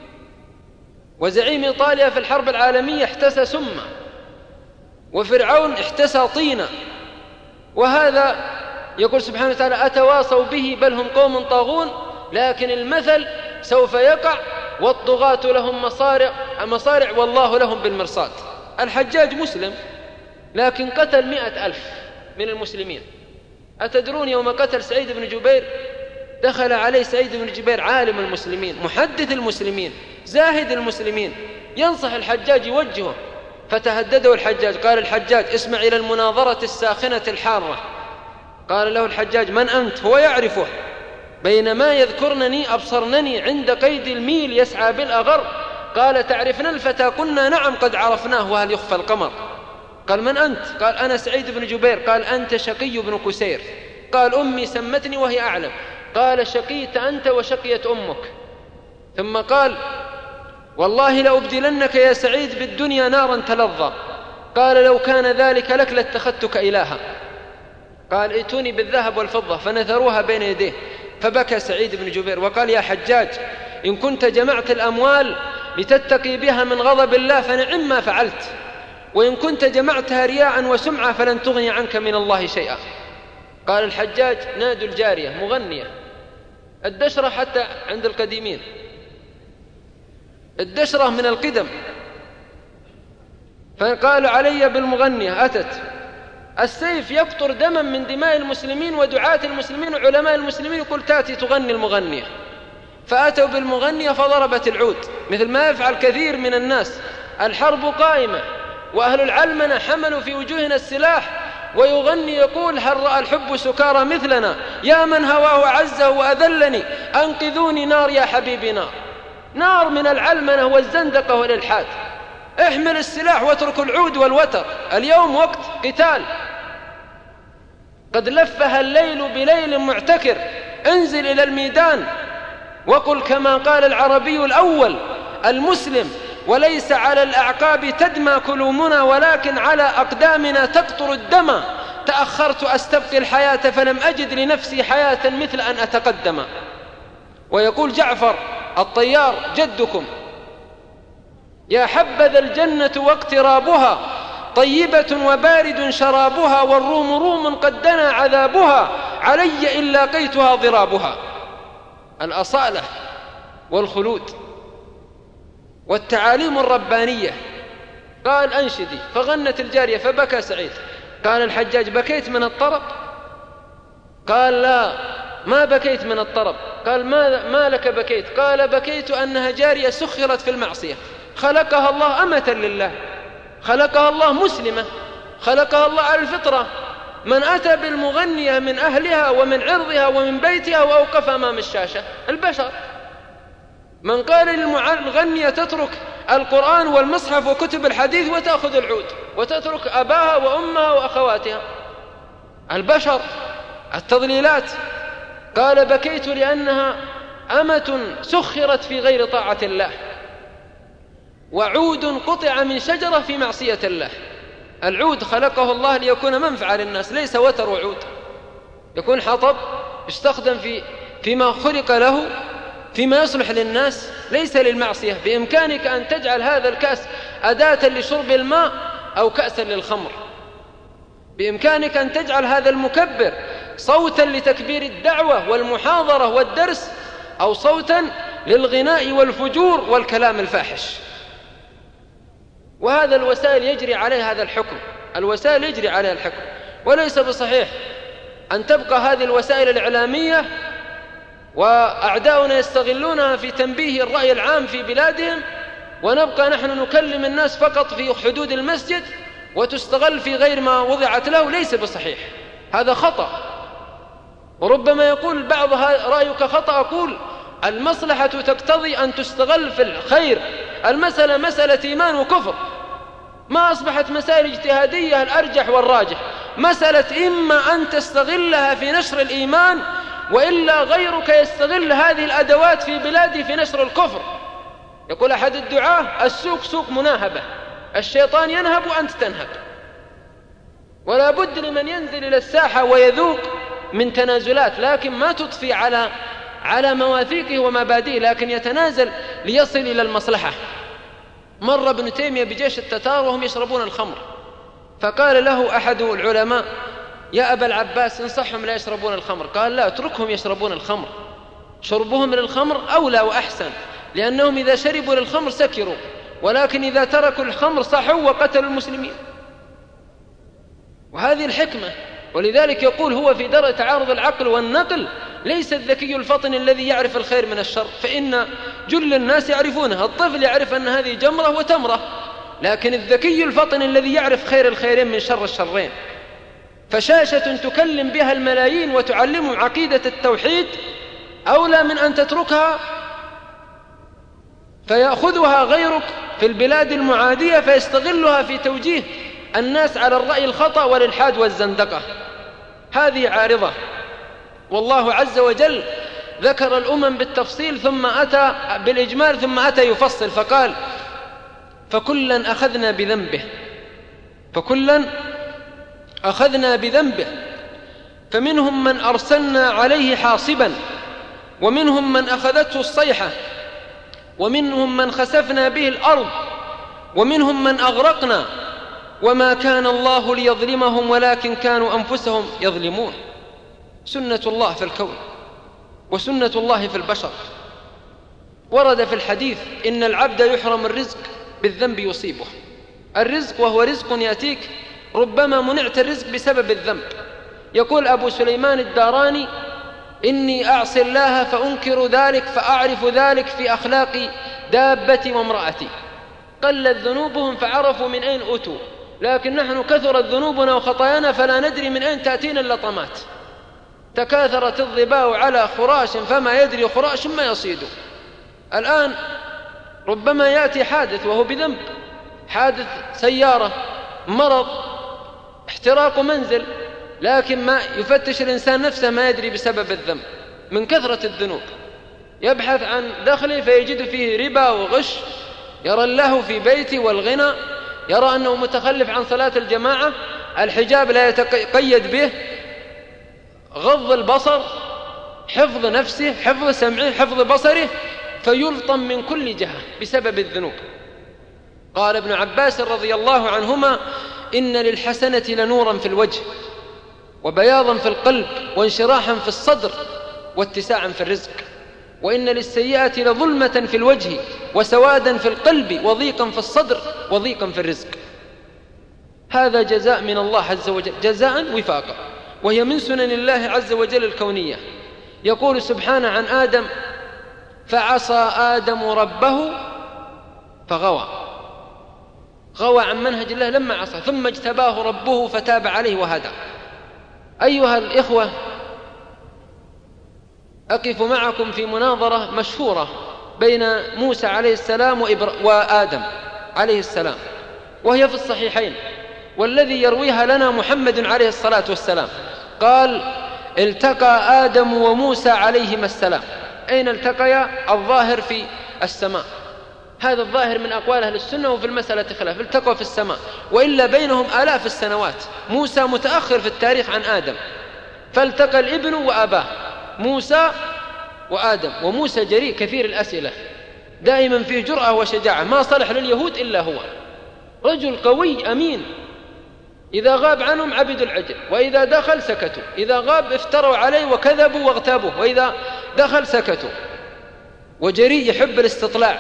وزعيم إيطاليا في الحرب العالمية احتسى سمة، وفرعون احتسى طينة. وهذا يقول سبحانه وتعالى: أتواصوا به بل هم قوم طاغون. لكن المثل سوف يقع، والطغاة لهم مصارع, مصارع والله لهم بالمرصاد. الحجاج مسلم لكن قتل مئة ألف من المسلمين. أتدرون يوم قتل سعيد بن جبير دخل عليه سعيد بن جبير عالم المسلمين، محدث المسلمين، زاهد المسلمين، ينصح الحجاج يوجهه. فتهدده الحجاج. قال الحجاج: اسمع إلى المناظرة الساخنة الحارة. قال له الحجاج: من أنت؟ هو يعرفه. بينما يذكرنني أبصرنني عند قيد الميل يسعى بالأغر. قال: تعرفنا الفتى؟ قلنا: نعم قد عرفناه، وهل يخفى القمر. قال: من أنت؟ قال: أنا سعيد بن جبير. قال: أنت شقي بن كسير. قال: أمي سمتني وهي أعلم. قال: شقيت أنت وشقيت أمك. ثم قال: والله لأبدلنك يا سعيد بالدنيا نارا تلظى. قال: لو كان ذلك لك لاتخذتك إلها. قال: ائتوني بالذهب والفضة. فنثروها بين يديه. فبكى سعيد بن جبير وقال: يا حجاج، إن كنت جمعت الأموال لتتقي بها من غضب الله فنعم ما فعلت، وإن كنت جمعتها رياء وسمعة فلن تغني عنك من الله شيئا. قال الحجاج: نادوا الجارية مغنية، الدشرة حتى عند القديمين، الدشرة من القدم. فقالوا: علي بالمغنية. أتت. السيف يقطر دما من دماء المسلمين ودعاة المسلمين وعلماء المسلمين، يقول: تأتي تغني المغنية. فأتوا بالمغنية فضربت العود، مثل ما يفعل كثير من الناس. الحرب قائمة وأهل العلمنة حملوا في وجوهنا السلاح، ويغني يقول: هل رأى الحب سكارى مثلنا؟ يا من هواه عزه وأذلني، أنقذوني نار يا حبيبي نار. نار من العلمنة والزندقة والإلحاد. احمل السلاح واترك العود والوتر. اليوم وقت قتال، قد لفها الليل بليل معتكر. انزل إلى الميدان وقل كما قال العربي الأول المسلم: وليس على الأعقاب تدمى كلومنا، ولكن على أقدامنا تقطر الدم. تأخرت أستبقي الحياة فلم أجد لنفسي حياة مثل أن أتقدم. ويقول جعفر الطيار جدكم: يا حبذا الجنة واقترابها، طيبة وبارد شرابها، والروم روم قد دنا عذابها، علي إن لاقيتها ضرابها. الأصالة والخلود والتعاليم الربانية قال أنشدي، فغنت الجارية فبكى سعيد. قال الحجاج بكيت من الطرب؟ قال لا ما بكيت من الطرب. قال ما, ما لك بكيت؟ قال بكيت أنها جارية سخرت في المعصية، خلقها الله أمة لله، خلقها الله مسلمة، خلقها الله على الفطرة. من أتى بالمغنية من أهلها ومن عرضها ومن بيتها وأوقف أمام الشاشة البشر. من قال للمغنية تترك القرآن والمصحف وكتب الحديث وتأخذ العود وتترك أباها وأمها وأخواتها البشر، التضليلات. قال بكيت لأنها أمة سخرت في غير طاعة الله، وعود قطع من شجرة في معصية الله. العود خلقه الله ليكون منفعة للناس، ليس وتر وعود، يكون حطب يستخدم في فيما خلق له، فيما يصلح للناس، ليس للمعصية. بإمكانك أن تجعل هذا الكأس أداة لشرب الماء أو كأسا للخمر، بإمكانك أن تجعل هذا المكبر صوتا لتكبير الدعوة والمحاضرة والدرس، أو صوتا للغناء والفجور والكلام الفاحش. وهذا الوسائل يجري عليه هذا الحكم، الوسائل يجري عليها الحكم. وليس بصحيح أن تبقى هذه الوسائل الإعلامية وأعداؤنا يستغلونها في تنبيه الرأي العام في بلادهم، ونبقى نحن نكلم الناس فقط في حدود المسجد وتستغل في غير ما وضعت له. ليس بصحيح، هذا خطأ. وربما يقول البعض رأيك خطأ، أقول المصلحة تقتضي أن تستغل في الخير. المسألة مسألة إيمان وكفر، ما أصبحت مسائل اجتهادية الأرجح والراجح، مسألة إما أن تستغلها في نشر الإيمان، وإلا غيرك يستغل هذه الأدوات في بلادي في نشر الكفر. يقول أحد الدعاة السوق سوق مناهبة، الشيطان ينهب وأنت تنهب. ولا بد لمن ينزل إلى الساحة ويذوق من تنازلات، لكن ما تضفي على على مواثيقه ومبادئه، لكن يتنازل ليصل إلى المصلحة. مر ابن تيمية بجيش التتار وهم يشربون الخمر، فقال له أحد العلماء يا أبا العباس انصحهم لا يشربون الخمر. قال لا، اتركهم يشربون الخمر، شربهم للخمر أولى وأحسن، لأنهم إذا شربوا للخمر سكروا، ولكن إذا تركوا الخمر صحوا وقتلوا المسلمين. وهذه الحكمة. ولذلك يقول هو في درء تعارض العقل والنقل ليس الذكي الفطن الذي يعرف الخير من الشر، فإن جل الناس يعرفونها. الطفل يعرف أن هذه جمرة وتمرة، لكن الذكي الفطن الذي يعرف خير الخيرين من شر الشرين. فشاشة تكلم بها الملايين وتعلمهم عقيدة التوحيد أولى من أن تتركها فيأخذها غيرك في البلاد المعادية فيستغلها في توجيه الناس على الرأي الخطأ والإلحاد والزندقة. هذه عارضة. والله عز وجل ذكر الأمم بالتفصيل ثم أتى بالإجمال ثم أتى يفصل، فقال فكلا أخذنا بذنبه، فكلا أخذنا بذنبه فمنهم من أرسلنا عليه حاصبا، ومنهم من أخذته الصيحة، ومنهم من خسفنا به الأرض، ومنهم من أغرقنا، وما كان الله ليظلمهم ولكن كانوا أنفسهم يظلمون. سنة الله في الكون وسنة الله في البشر. ورد في الحديث إن العبد يحرم الرزق بالذنب يصيبه. الرزق وهو رزق يأتيك، ربما منعت الرزق بسبب الذنب. يقول أبو سليمان الداراني إني أعصي الله فأنكر ذلك فأعرف ذلك في أخلاق دابتي وامرأتي. قلت ذنوبهم فعرفوا من أين أتوا، لكن نحن كثرت ذنوبنا وخطايانا فلا ندري من أين تأتينا اللطمات. تكاثرت الظباء على خراش فما يدري خراش ما يصيد. الآن ربما يأتي حادث وهو بذنب، حادث سيارة، مرض، احتراق منزل، لكن ما يفتش الإنسان نفسه ما يدري بسبب الذنب من كثرة الذنوب. يبحث عن دخله فيجد فيه ربا وغش، يرى اللهو في بيته والغنى، يرى أنه متخلف عن صلاة الجماعة، الحجاب لا يتقيد به، غض البصر، حفظ نفسه، حفظ سمعه، حفظ بصره، فيلطم من كل جهة بسبب الذنوب. قال ابن عباس رضي الله عنهما إن للحسنة لنورا في الوجه وبياضا في القلب وانشراحا في الصدر واتساعا في الرزق. وإن للسيئة لظلمة في الوجه وسوادا في القلب وضيقا في الصدر وضيقا في الرزق. هذا جزاء من الله عز وجل، جزاء وفاقا، وهي من سنن الله عز وجل الكونية. يقول سبحانه عن آدم: فعصى آدم ربه فغوى. غوى عن منهج الله لما عصى، ثم اجتباه ربه فتاب عليه وهدى. أيها الإخوة، أقف معكم في مناظرة مشهورة بين موسى عليه السلام وآدم عليه السلام، وهي في الصحيحين، والذي يرويها لنا محمد عليه الصلاة والسلام. قال: التقى آدم وموسى عليهما السلام. أين التقيا؟ الظاهر في السماء، هذا الظاهر من أقوال أهل السنة، وفي المسألة خلاف، التقوا في السماء، وإلا بينهم آلاف السنوات. موسى متأخر في التاريخ عن آدم، فالتقى الابن وأباه، موسى وآدم. وموسى جريء كثير الأسئلة، دائما فيه جرأة وشجاعة، ما صلح لليهود إلا هو، رجل قوي أمين. إذا غاب عنهم عبدوا العجل، وإذا دخل سكتوا، إذا غاب افتروا عليه وكذبوا واغتابوه، وإذا دخل سكتوا. وجريء يحب الاستطلاع.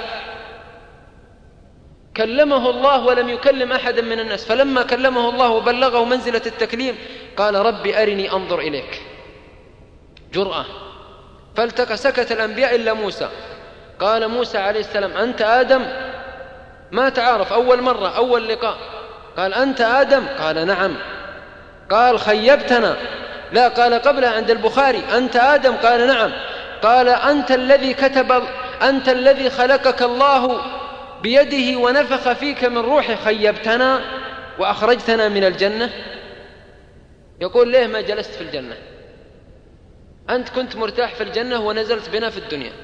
كلمه الله ولم يكلم أحدا من الناس، فلما كلمه الله وبلغه منزلة التكليم قال: ربي أرني أنظر إليك. جرأة. فالتقى سكت الأنبياء إلا موسى. قال موسى عليه السلام: أنت آدم؟ ما تعارف، أول مرة، أول لقاء. قال: أنت آدم؟ قال: نعم. قال: خيبتنا؟ لا، قال قبلها عند البخاري: أنت آدم؟ قال: نعم. قال: أنت الذي كتب، أنت الذي خلقك الله بيده ونفخ فيك من روحه، خيبتنا وأخرجتنا من الجنة. يقول: ليه ما جلست في الجنة؟ أنت كنت مرتاح في الجنة ونزلت بنا في الدنيا،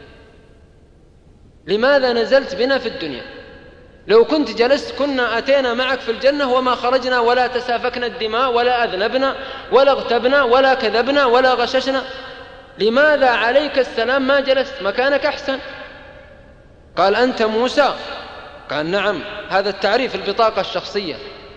لماذا نزلت بنا في الدنيا؟ لو كنت جلست كنا أتينا معك في الجنة وما خرجنا ولا تسافكنا الدماء ولا أذنبنا ولا اغتبنا ولا كذبنا ولا غششنا. لماذا عليك السلام ما جلست؟ مكانك أحسن. قال: أنت موسى؟ قال: نعم. هذا التعريف، البطاقة الشخصية.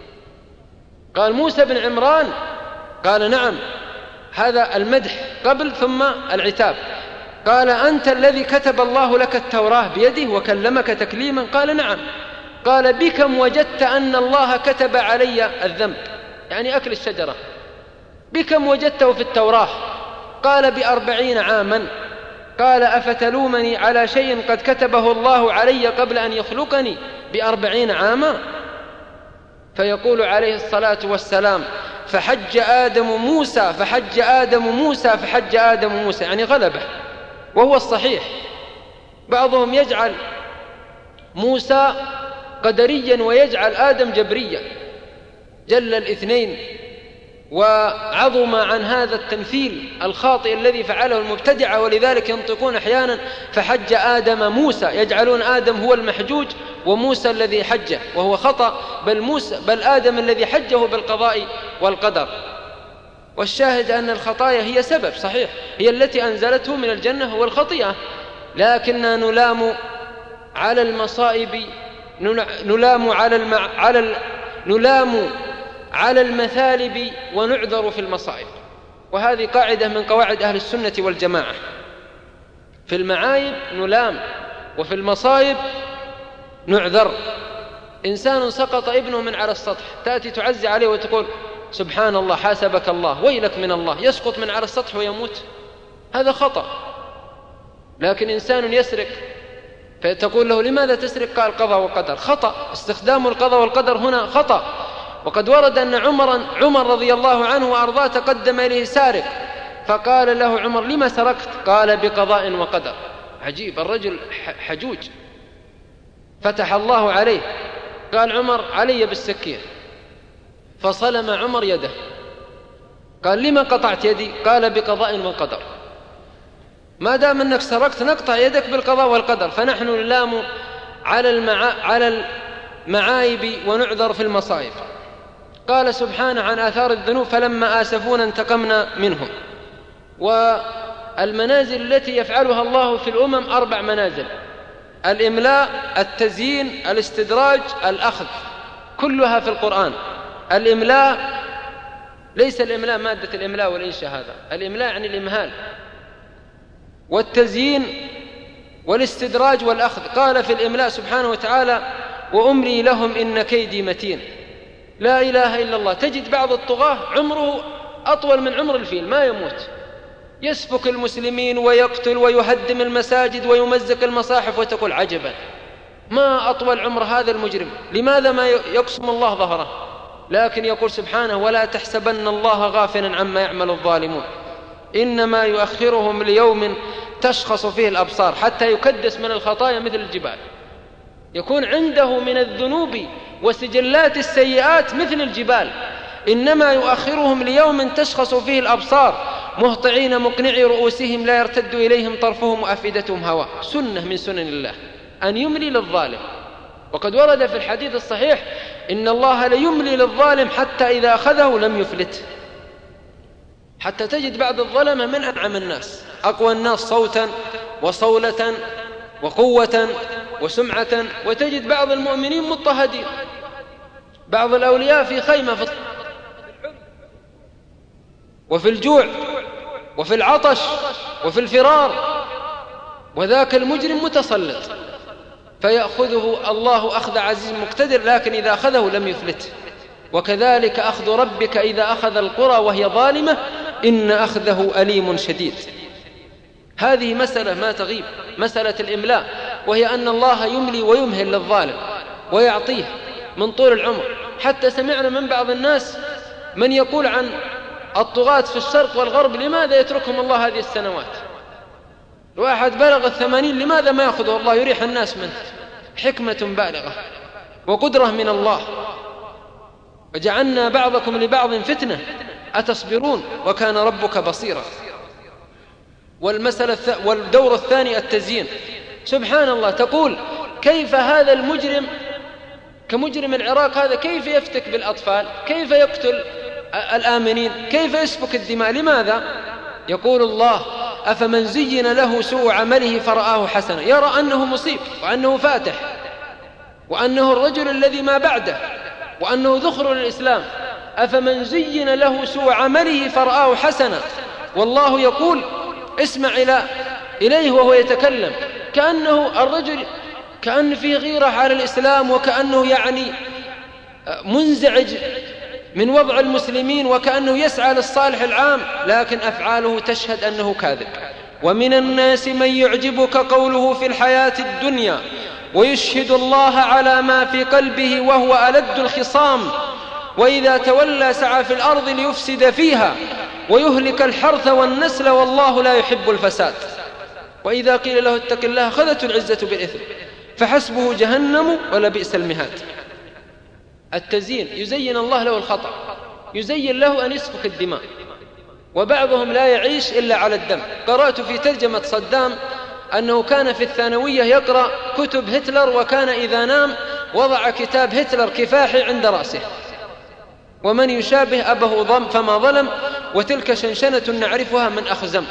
قال: موسى بن عمران؟ قال: نعم. هذا المدح قبل ثم العتاب. قال: أنت الذي كتب الله لك التوراة بيده وكلمك تكليما؟ قال: نعم. قال: بكم وجدت أن الله كتب علي الذنب، يعني أكل الشجرة، بكم وجدته في التوراة؟ قال: بأربعين عاما. قال: أفتلومني على شيء قد كتبه الله علي قبل أن يخلقني بأربعين عاما؟ فيقول عليه الصلاة والسلام: فحج آدم موسى فحج آدم موسى فحج آدم موسى، يعني غلبه. وهو الصحيح. بعضهم يجعل موسى قدريا ويجعل آدم جبريا، جل الاثنين، وعظم عن هذا التمثيل الخاطئ الذي فعله المبتدعة، ولذلك ينطقون أحيانا فحج آدم موسى، يجعلون آدم هو المحجوج وموسى الذي حجه، وهو خطأ، بل, موسى بل آدم الذي حجه بالقضاء والقدر. والشاهد أن الخطايا هي سبب صحيح، هي التي أنزلته من الجنة والخطيئة، لكننا نلام على المصائب، نلام على المع... على ال... نلام على المثالب ونعذر في المصائب. وهذه قاعدة من قواعد أهل السنة والجماعة. في المعايب نلام، وفي المصائب نعذر. إنسان سقط ابنه من على السطح، تأتي تعزي عليه وتقول: سبحان الله، حاسبك الله، ويلك من الله، يسقط من على السطح ويموت، هذا خطأ. لكن إنسان يسرق فتقول له: لماذا تسرق؟ قال: قضاء وقدر. خطأ، استخدام القضاء والقدر هنا خطأ. وقد ورد أن عمر, عمر رضي الله عنه وأرضاه تقدم إليه سارق، فقال له عمر: لما سرقت؟ قال: بقضاء وقدر. عجيب، الرجل حجوج. فتح الله عليه، قال عمر: علي بالسكين، فصلم عمر يده. قال: لما قطعت يدي؟ قال: بقضاء وقدر. ما دام أنك سرقت نقطع يدك بالقضاء والقدر. فنحن نلام على, المعا... على المعايب ونعذر في المصائب. قال سبحانه عن آثار الذنوب: فلما آسفونا انتقمنا منهم. والمنازل التي يفعلها الله في الأمم أربع منازل: الإملاء، التزيين، الاستدراج، الأخذ، كلها في القرآن. الإملاء ليس الإملاء مادة الإملاء والإنشاء، هذا الإملاء يعني الإمهال. والتزيين والاستدراج والأخذ. قال في الإملاء سبحانه وتعالى: وأملي لهم إن كيدي متين. لا إله إلا الله. تجد بعض الطغاة عمره أطول من عمر الفيل، ما يموت، يسفك المسلمين ويقتل ويهدم المساجد ويمزق المصاحف، وتقول عجبا ما أطول عمر هذا المجرم، لماذا ما يقسم الله ظهره؟ لكن يقول سبحانه: ولا تحسبن الله غافلا عما يعمل الظالمون، إنما يؤخرهم ليوم تشخص فيه الأبصار، حتى يكدس من الخطايا مثل الجبال، يكون عنده من الذنوب وسجلات السيئات مثل الجبال. إنما يؤخرهم ليوم تشخص فيه الأبصار مهطعين مقنعي رؤوسهم لا يرتد إليهم طرفهم وأفئدتهم هواء. سنة من سنن الله أن يملي للظالم. وقد ورد في الحديث الصحيح: إن الله ليملي للظالم حتى إذا أخذه لم يفلته. حتى تجد بعض الظلمة من أنعم الناس، أقوى الناس صوتا وصولة وقوة وسمعة، وتجد بعض المؤمنين مضطهدين، بعض الأولياء في خيمة في وفي الجوع وفي العطش وفي الفرار، وذاك المجرم متسلط فيأخذه الله أخذ عزيز مقتدر، لكن إذا أخذه لم يفلته. وكذلك أخذ ربك إذا أخذ القرى وهي ظالمة إن أخذه أليم شديد. هذه مسألة ما تغيب، مسألة الإملاء، وهي أن الله يملي ويمهل للظالم ويعطيه من طول العمر. حتى سمعنا من بعض الناس من يقول عن الطغاة في الشرق والغرب: لماذا يتركهم الله هذه السنوات؟ الواحد بلغ الثمانين لماذا ما يأخذه الله يريح الناس منه؟ حكمة بالغة وقدرة من الله. وجعلنا بعضكم لبعض فتنة أتصبرون وكان ربك بصيرا. والمسألة الث... والدور الثاني التزيين. سبحان الله، تقول كيف هذا المجرم كمجرم العراق هذا كيف يفتك بالأطفال، كيف يقتل الآمنين، كيف يسفك الدماء؟ لماذا؟ يقول الله: أفمن زين له سوء عمله فرآه حسنا، يرى أنه مصيب وأنه فاتح وأنه الرجل الذي ما بعده وأنه ذخر للإسلام. أفمن زين له سوء عمله فرآه حسنا، والله يقول: اسمع إلى إليه وهو يتكلم، كأنه الرجل كأن فيه غيرة على الإسلام، وكأنه يعني منزعج من وضع المسلمين، وكأنه يسعى للصالح العام، لكن أفعاله تشهد أنه كاذب. ومن الناس من يعجبك قوله في الحياة الدنيا ويشهد الله على ما في قلبه وهو ألد الخصام، وإذا تولى سعى في الأرض ليفسد فيها ويهلك الحرث والنسل والله لا يحب الفساد. وإذا قيل له اتق الله أخذته العزة بالإثم فحسبه جهنم ولبئس المهاد. التزيين، يزين الله له الخطأ، يزين له أن يسفك الدماء، وبعضهم لا يعيش إلا على الدم. قرأت في ترجمة صدام أنه كان في الثانوية يقرأ كتب هتلر، وكان إذا نام وضع كتاب هتلر كفاحي عند رأسه: ومن يشابه أبه ضم فما ظلم، وتلك شنشنة نعرفها من أخزم.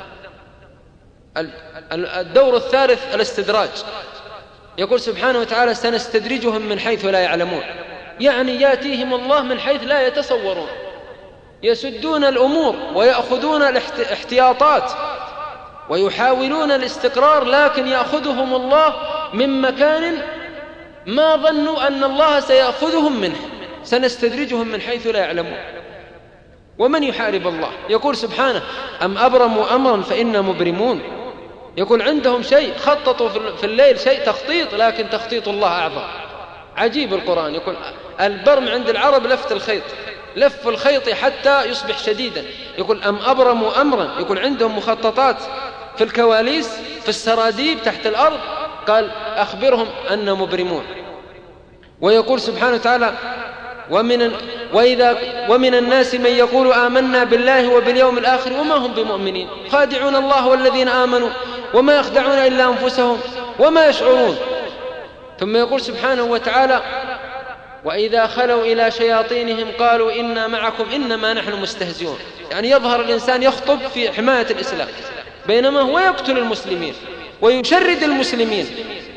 الدور الثالث الاستدراج. يقول سبحانه وتعالى: سنستدرجهم من حيث لا يعلمون، يعني يأتيهم الله من حيث لا يتصورون، يسدون الأمور ويأخذون الاحتياطات ويحاولون الاستقرار، لكن يأخذهم الله من مكان ما ظنوا أن الله سيأخذهم منه. سنستدرجهم من حيث لا يعلمون. ومن يحارب الله، يقول سبحانه: أم أبرموا أمرا فإنا مبرمون. يقول عندهم شيء، خططوا في الليل شيء تخطيط، لكن تخطيط الله أعظم. عجيب القرآن. يقول البرم عند العرب لفت الخيط، لف الخيط حتى يصبح شديدا. يقول أم أبرموا أمرا، يقول عندهم مخططات في الكواليس في السراديب تحت الأرض. قال أخبرهم أن مبرمون. ويقول سبحانه وتعالى: ومن, وإذا ومن الناس من يقول آمنا بالله وباليوم الآخر وما هم بمؤمنين خادعون الله والذين آمنوا وما يخدعون إلا أنفسهم وما يشعرون. ثم يقول سبحانه وتعالى: وإذا خلوا إلى شياطينهم قالوا إنا معكم إنما نحن مستهزئون. يعني يظهر الإنسان يخطب في حماية الإسلام، بينما هو يقتل المسلمين ويشرد المسلمين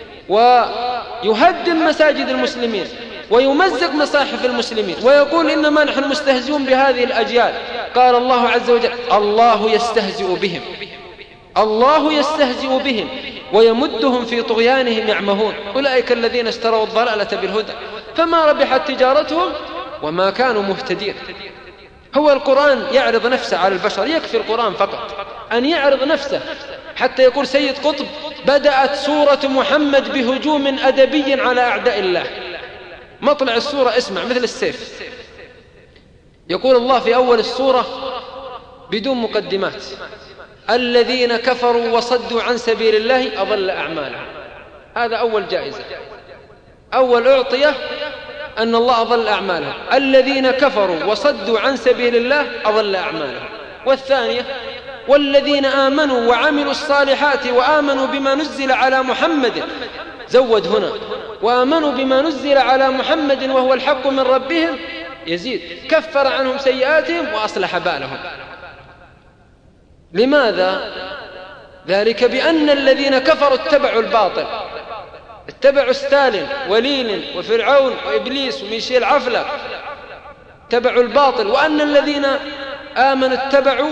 ويهدم مساجد المسلمين ويمزق مصاحف المسلمين، ويقول إنما نحن مستهزئون بهذه الأجيال. قال الله عز وجل: الله يستهزئ بهم، الله يستهزئ بهم، ويمدهم في طغيانهم يعمهون أولئك الذين اشتروا الضلالة بالهدى فما ربحت تجارتهم وما كانوا مهتدين. هو القرآن يعرض نفسه على البشر، يكفي القرآن فقط أن يعرض نفسه، حتى يقول سيد قطب: بدأت سورة محمد بهجوم أدبي على أعداء الله. مطلع السورة اسمع مثل السيف. يقول الله في أول السورة بدون مقدمات: الذين كفروا وصدوا عن سبيل الله أضل أعمالهم. هذا أول جائزة، أول أعطية أن الله أضل أعمالهم. الذين كفروا وصدوا عن سبيل الله أضل أعمالهم. والثانية: والذين آمنوا وعملوا الصالحات وآمنوا بما نزل على محمد، زود هنا: وآمنوا بما نزل على محمد وهو الحق من ربهم، يزيد: كفر عنهم سيئاتهم وأصلح بالهم. لماذا؟ ذلك بأن الذين كفروا اتبعوا الباطل، اتبعوا ستالين ولينين وفرعون وإبليس وميشيل عفلة، اتبعوا الباطل. وأن الذين آمنوا اتبعوا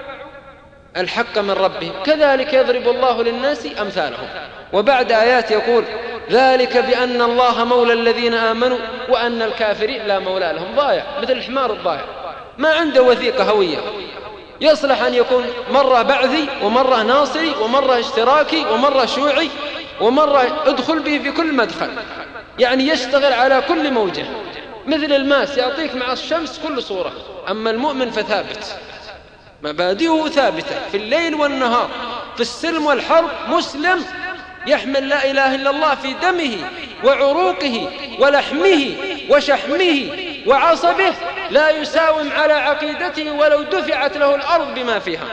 الحق من ربهم، كذلك يضرب الله للناس أمثالهم. وبعد آيات يقول: ذلك بأن الله مولى الذين آمنوا وأن الكافرين لا مولى لهم. ضايع مثل الحمار الضايع، ما عنده وثيقة هوية، يصلح أن يكون مرة بعثي ومرة ناصري ومرة اشتراكي ومرة شيوعي ومرة ادخل به في كل مدخل، يعني يشتغل على كل موجة، مثل الماس يعطيك مع الشمس كل صورة. أما المؤمن فثابت، مبادئه ثابتة في الليل والنهار، في السلم والحرب مسلم، يحمل لا إله إلا الله في دمه وعروقه ولحمه وشحمه وعصبه، لا يساوم على عقيدته ولو دفعت له الأرض بما فيها.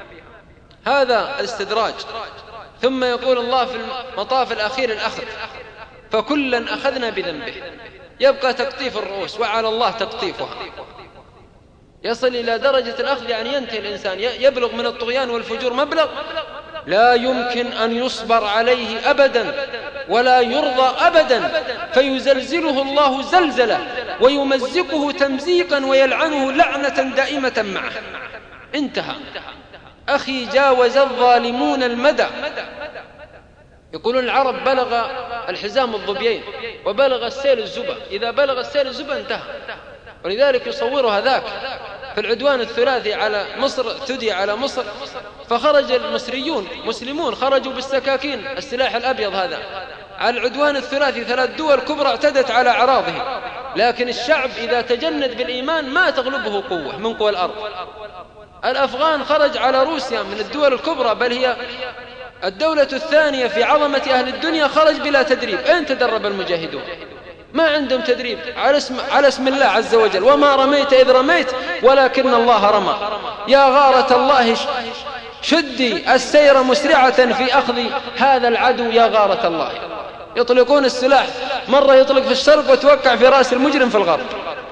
هذا الاستدراج. ثم يقول الله في المطاف الأخير الأخذ: فكلا أخذنا بذنبه. يبقى تقطيف الرؤوس، وعلى الله تقطيفها. يصل إلى درجة الأخذ، يعني ينتهي الإنسان، يبلغ من الطغيان والفجور مبلغ لا يمكن أن يصبر عليه أبدا ولا يرضى أبدا، فيزلزله الله زلزلة ويمزقه تمزيقا ويلعنه لعنة دائمة معه. انتهى. أخي جاوز الظالمون المدى. يقولون العرب: بلغ الحزام الظبيين وبلغ السيل الزبا. إذا بلغ السيل الزبا انتهى. ولذلك يصورها ذاك في العدوان الثلاثي على مصر، ثدي على مصر، فخرج المصريون مسلمون خرجوا بالسكاكين، السلاح الأبيض هذا، على العدوان الثلاثي. ثلاث دول كبرى اعتدت على أعراضه، لكن الشعب إذا تجند بالإيمان ما تغلبه قوة من قوى الأرض. الأفغان خرج على روسيا من الدول الكبرى، بل هي الدولة الثانية في عظمة أهل الدنيا، خرج بلا تدريب. أين تدرب المجاهدون؟ ما عندهم تدريب، على اسم, على اسم الله عز وجل: وما رميت إذ رميت ولكن الله رمى. يا غارة الله شدي السير مسرعة في أخذ هذا العدو يا غارة الله. يطلقون السلاح، مرة يطلق في الشرق وتوقع في رأس المجرم في الغرب.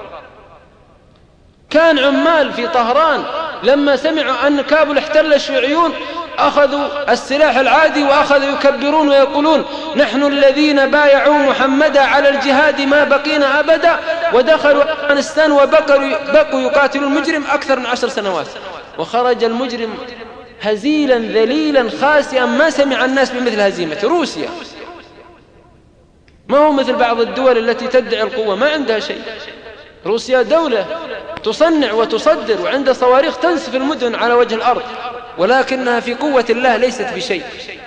كان عمال في طهران لما سمعوا أن كابل احتل الشيوعيون أخذوا السلاح العادي وأخذوا يكبرون ويقولون: نحن الذين بايعوا محمدا على الجهاد ما بقينا أبدا، ودخلوا أفغانستان وبقوا يقاتلوا المجرم أكثر من عشر سنوات. وخرج المجرم هزيلا ذليلا خاسئا، ما سمع الناس بمثل هزيمة روسيا. ما هو مثل بعض الدول التي تدعي القوة، ما عندها شيء. روسيا دولة تصنع وتصدر وعندها صواريخ تنسف المدن على وجه الأرض، ولكنها في قوة الله ليست بشيء.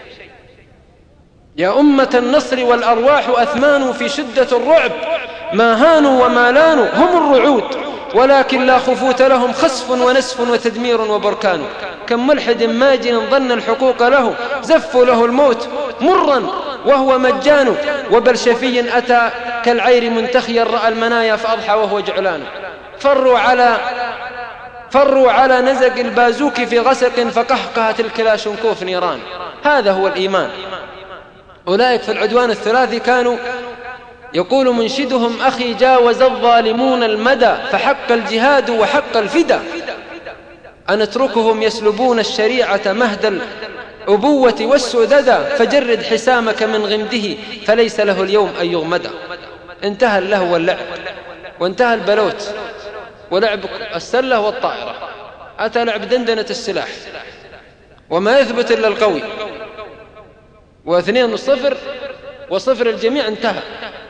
يا أمة النصر والأرواح أثمان في شدة الرعب، ما هانوا وما لانوا هم الرعود، ولكن لا خفوت لهم خسف ونسف وتدمير وبركان. كم ملحد ماجن ظن الحقوق له، زفوا له الموت مرا وهو مجان، وبل شفي أتى كالعير منتخيا رأى المنايا فأضحى وهو جعلان. فروا على فروا على نزق البازوك في غسق فقهقهت الكلاشنكوف نيران. هذا هو الإيمان. أولئك في العدوان الثلاثي كانوا يقول منشدهم: أخي جاوز الظالمون المدى، فحق الجهاد وحق الفدا، أن اتركهم يسلبون الشريعة مهد الأبوة والسددى، فجرد حسامك من غمده فليس له اليوم أن يغمد. انتهى اللهو واللعب، وانتهى البلوت ولعب السلة والطائرة، أتى لعب دندنة السلاح، وما يثبت إلا القوي. واثنين صفر وصفر الجميع انتهى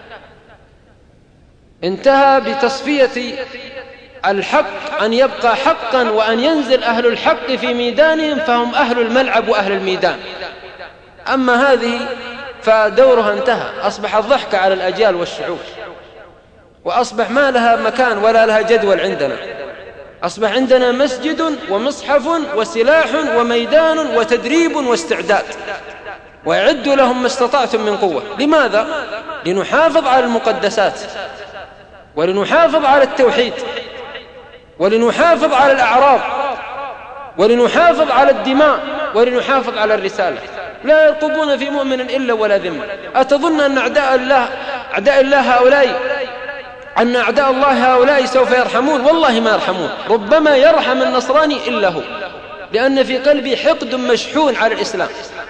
انتهى بتصفية الحق أن يبقى حقا وأن ينزل أهل الحق في ميدانهم فهم أهل الملعب وأهل الميدان. أما هذه فدورها انتهى، أصبح الضحك على الأجيال والشعوب، وأصبح ما لها مكان ولا لها جدول عندنا. أصبح عندنا مسجد ومصحف وسلاح وميدان وتدريب واستعداد، وأعدوا لهم ما استطعتم من قوة. لماذا؟ لنحافظ على المقدسات، ولنحافظ على التوحيد، ولنحافظ على الأعراض، ولنحافظ على الدماء، ولنحافظ على الرسالة. لا يرقبون في مؤمن إلا ولا ذمة. أتظن أن أعداء الله أعداء الله هؤلاء أن أعداء الله هؤلاء سوف يرحمون؟ والله ما يرحمون. ربما يرحم النصراني إلا هو، لأن في قلبي حقد مشحون على الإسلام.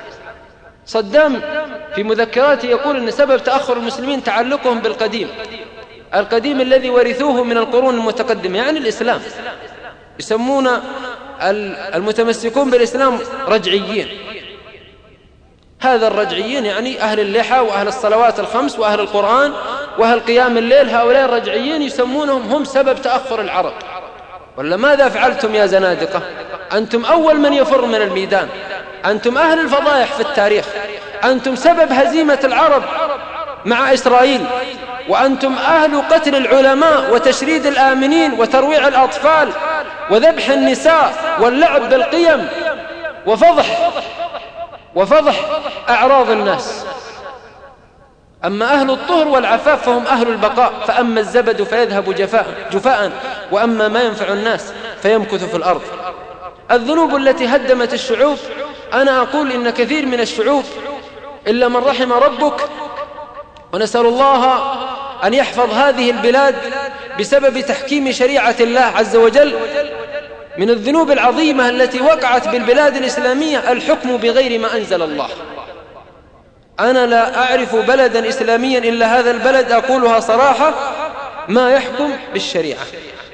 صدام في مذكراته يقول أن سبب تأخر المسلمين تعلقهم بالقديم، القديم الذي ورثوه من القرون المتقدمة، يعني الإسلام. يسمون المتمسكون بالإسلام رجعيين. هذا الرجعيين يعني أهل اللحى وأهل الصلوات الخمس وأهل القرآن وأهل قيام الليل، هؤلاء الرجعيين يسمونهم هم سبب تأخر العرب. ولا ماذا فعلتم يا زنادقة؟ أنتم أول من يفر من الميدان، أنتم أهل الفضائح في التاريخ، أنتم سبب هزيمة العرب مع إسرائيل، وأنتم أهل قتل العلماء وتشريد الآمنين وترويع الأطفال وذبح النساء واللعب بالقيم وفضح وفضح أعراض الناس. أما أهل الطهر والعفاف فهم أهل البقاء، فأما الزبد فيذهب جفاء, جفاء وأما ما ينفع الناس فيمكث في الأرض. الذنوب التي هدمت الشعوب، أنا أقول إن كثير من الشعوب إلا من رحم ربك، ونسأل الله أن يحفظ هذه البلاد بسبب تحكيم شريعة الله عز وجل. من الذنوب العظيمة التي وقعت بالبلاد الإسلامية الحكم بغير ما أنزل الله. أنا لا أعرف بلدا إسلاميا إلا هذا البلد، أقولها صراحة، ما يحكم بالشريعة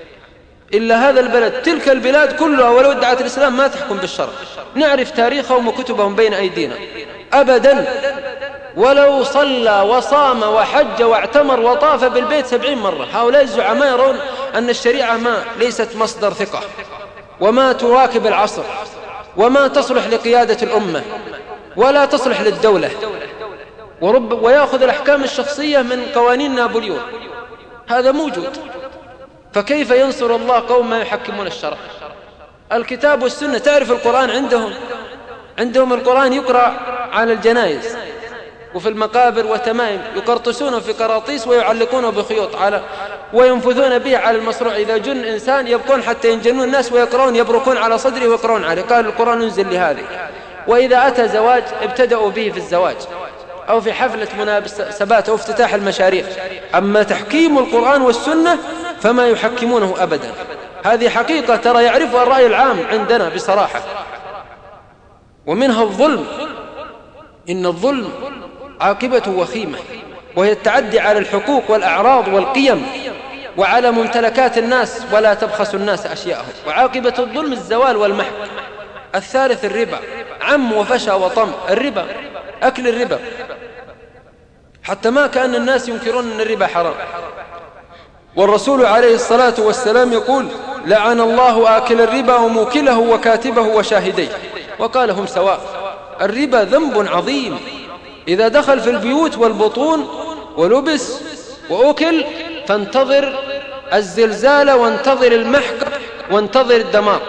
إلا هذا البلد. تلك البلاد كلها ولو ادعت الإسلام ما تحكم بالشرع. نعرف تاريخهم وكتبهم بين أيدينا أبدا. ولو صلى وصام وحج واعتمر وطاف بالبيت سبعين مرة، هؤلاء الزعماء يرون أن الشريعة ما ليست مصدر ثقة، وما تواكب العصر، وما تصلح لقيادة الأمة، ولا تصلح للدولة، ورب ويأخذ الأحكام الشخصية من قوانين نابليون. هذا موجود. فكيف ينصر الله قوم ما يحكمون الشرع؟ الكتاب والسنة. تعرف القرآن عندهم عندهم القرآن يقرأ على الجنائز وفي المقابر وتمائم، يقرطسونه في قراطيس ويعلقونه بخيوط على وينفذون به على المصروع. إذا جن إنسان يبقون حتى ينجنون الناس ويقرون، يبركون على صدره ويقرون عليه. قال القرآن ينزل لهذه. وإذا أتى زواج ابتدأوا به في الزواج أو في حفلة مناسبات أو افتتاح المشاريع. أما تحكيم القرآن والسنة فما يحكمونه أبدا. هذه حقيقة ترى يعرفها الرأي العام عندنا بصراحة. ومنها الظلم. إن الظلم عاقبته وخيمة، وهي التعدي على الحقوق والأعراض والقيم وعلى ممتلكات الناس، ولا تبخسوا الناس أشياءهم. وعاقبة الظلم الزوال والمحق. الثالث الربا، عم وفشى وطم. الربا، أكل الربا، حتى ما كان الناس ينكرون أن الربا حرام. والرسول عليه الصلاة والسلام يقول: لعن الله آكل الربا وموكله وكاتبه وشاهديه، وقال هم سواء. الربا ذنب عظيم إذا دخل في البيوت والبطون ولبس وأكل، فانتظر الزلزال وانتظر المحق وانتظر الدمار.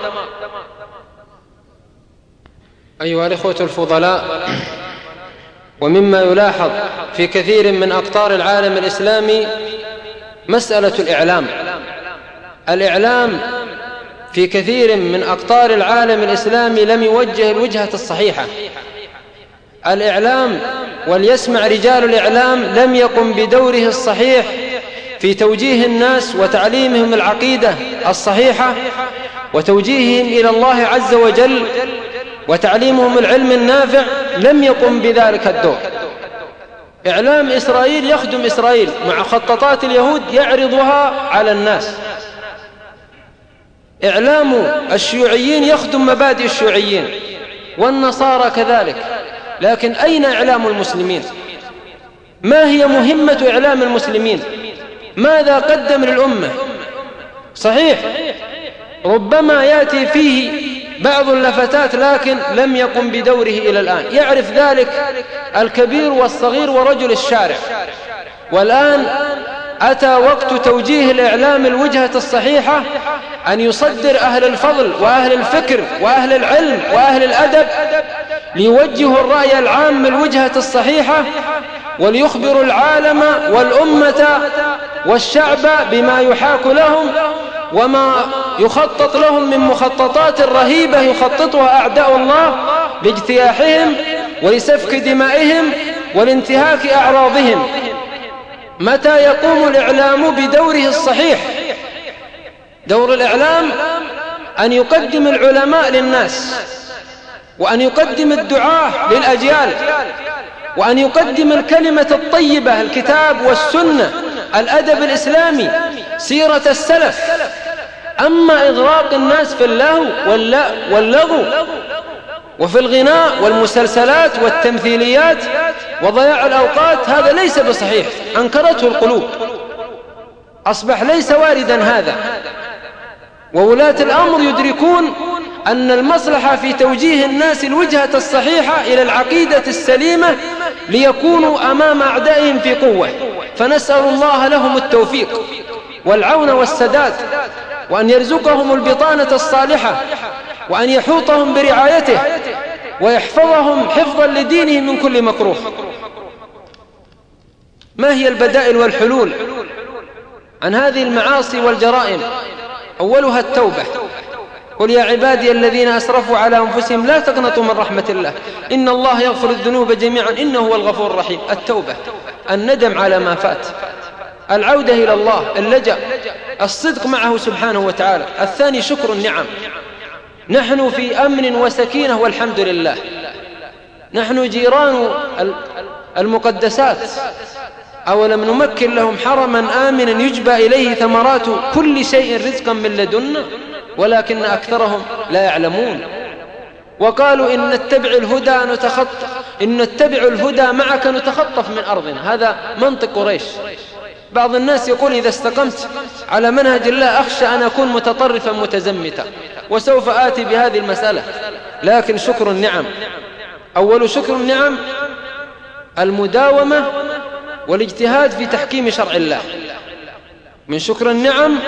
أيها الإخوة الفضلاء، ومما يلاحظ في كثير من أقطار العالم الإسلامي مسألة الإعلام. الإعلام في كثير من أقطار العالم الإسلامي لم يوجه الوجهة الصحيحة. الإعلام، وليسمع رجال الإعلام، لم يقم بدوره الصحيح في توجيه الناس وتعليمهم العقيدة الصحيحة وتوجيههم إلى الله عز وجل وتعليمهم العلم النافع. لم يقم بذلك الدور. إعلام إسرائيل يخدم إسرائيل مع خططات اليهود يعرضها على الناس. إعلام الشيوعيين يخدم مبادئ الشيوعيين، والنصارى كذلك. لكن أين إعلام المسلمين؟ ما هي مهمة إعلام المسلمين؟ ماذا قدم للأمة؟ صحيح ربما يأتي فيه بعض اللفتات لكن لم يقم بدوره إلى الآن. يعرف ذلك الكبير والصغير ورجل الشارع. والآن أتى وقت توجيه الإعلام الوجهة الصحيحة، أن يصدر أهل الفضل وأهل الفكر وأهل العلم وأهل الأدب ليوجهوا الرأي العام الوجهة الصحيحة، وليخبروا العالم والأمة والشعب بما يحاك لهم وما يخطط لهم من مخططات رهيبة يخططها أعداء الله باجتياحهم ولسفك دمائهم ولانتهاك أعراضهم. متى يقوم الإعلام بدوره الصحيح؟ دور الإعلام أن يقدم العلماء للناس، وأن يقدم الدعاة للأجيال، وأن يقدم الكلمة الطيبة، الكتاب والسنة، الأدب الإسلامي، سيرة السلف. أما إغراق الناس في اللهو واللغو وفي الغناء والمسلسلات والتمثيليات وضياع الأوقات، هذا ليس بصحيح، أنكرته القلوب، أصبح ليس واردا هذا. وولاة الأمر يدركون أن المصلحة في توجيه الناس الوجهة الصحيحة إلى العقيدة السليمة ليكونوا أمام أعدائهم في قوة. فنسأل الله لهم التوفيق والعون والسداد، وأن يرزقهم البطانة الصالحة، وأن يحوطهم برعايته، ويحفظهم حفظا لدينهم من كل مكروه. ما هي البدائل والحلول عن هذه المعاصي والجرائم؟ أولها التوبة. قل يا عبادي الذين أسرفوا على أنفسهم لا تقنطوا من رحمة الله إن الله يغفر الذنوب جميعا إنه هو الغفور الرحيم. التوبة، الندم على ما فات، العودة إلى الله، اللجأ، الصدق معه سبحانه وتعالى. الثاني شكر النعم. نحن في أمن وسكينة والحمد لله. نحن جيران المقدسات، أولم نمكن لهم حرما آمنا يجبى إليه ثمرات كل شيء رزقا من لدنا ولكن أكثرهم لا يعلمون. وقالوا إن نتبع الهدى نتخطف إن نتبع الهدى معك نتخطف من أرضنا. هذا منطق قريش. بعض الناس يقول إذا استقمت على منهج الله أخشى أن أكون متطرفا متزمتا، وسوف آتي بهذه المسألة. لكن شكر النعم، أول شكر النعم المداومة والاجتهاد في تحكيم شرع الله. من شكر النعم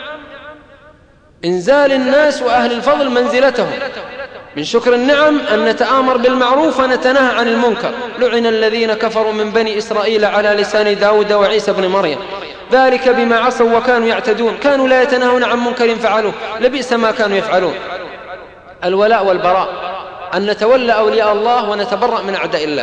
إنزال الناس وأهل الفضل منزلتهم. من شكر النعم أن نتآمر بالمعروف ونتناهى عن المنكر. لعن الذين كفروا من بني إسرائيل على لسان داود وعيسى بن مريم ذلك بما عصوا وكانوا يعتدون كانوا لا يتناهون عن منكر فعلوه لبئس ما كانوا يفعلون. الولاء والبراء، أن نتولى أولياء الله ونتبرأ من أعداء الله.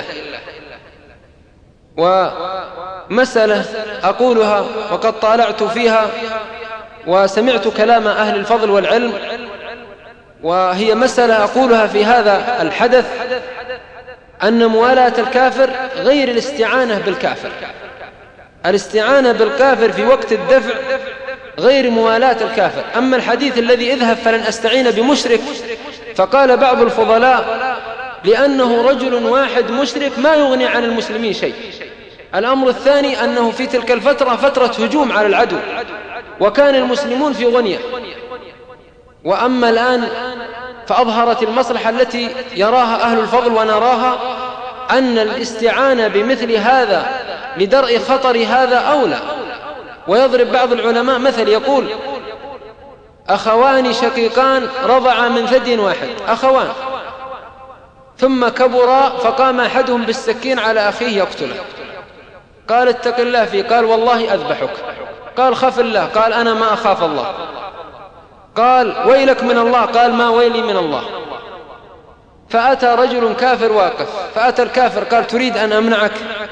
ومسألة أقولها وقد طالعت فيها وسمعت كلام أهل الفضل والعلم، وهي مسألة أقولها في هذا الحدث، أن موالاة الكافر غير الاستعانة بالكافر. الاستعانة بالكافر في وقت الدفع غير موالاة الكافر. أما الحديث الذي اذهب فلن أستعين بمشرك، فقال بعض الفضلاء لأنه رجل واحد مشرك ما يغني عن المسلمين شيء. الأمر الثاني أنه في تلك الفترة فترة هجوم على العدو، وكان المسلمون في غنية. وأما الآن فأظهرت المصلحة التي يراها أهل الفضل ونراها أن الاستعانة بمثل هذا لدرء خطر هذا أولى. ويضرب بعض العلماء مثل يقول أخوان شقيقان رضعا من ثدي واحد، أخوان ثم كبرا فقام أحدهم بالسكين على أخيه يقتله، قال اتق الله فيه، قال والله أذبحك، قال خف الله، قال أنا ما أخاف الله، قال ويلك من الله، قال ما ويلي من الله. فأتى رجل كافر واقف، فأتى الكافر قال تريد أن أمنعك؟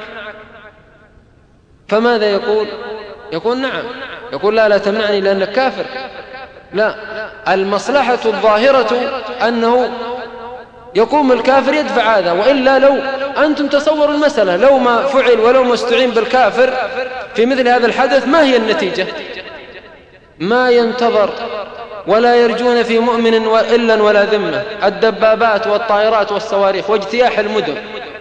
فماذا يقول؟ يقول نعم. يقول لا لا تمنعني لأنك كافر. لا، المصلحة الظاهرة أنه يقوم الكافر يدفع هذا، وإلا لو أنتم تصوروا المسألة لو ما فعل ولو ما استعين بالكافر في مثل هذا الحدث ما هي النتيجة؟ ما ينتظر ولا يرجون في مؤمن إلا ولا ذمة، الدبابات والطائرات والصواريخ واجتياح المدن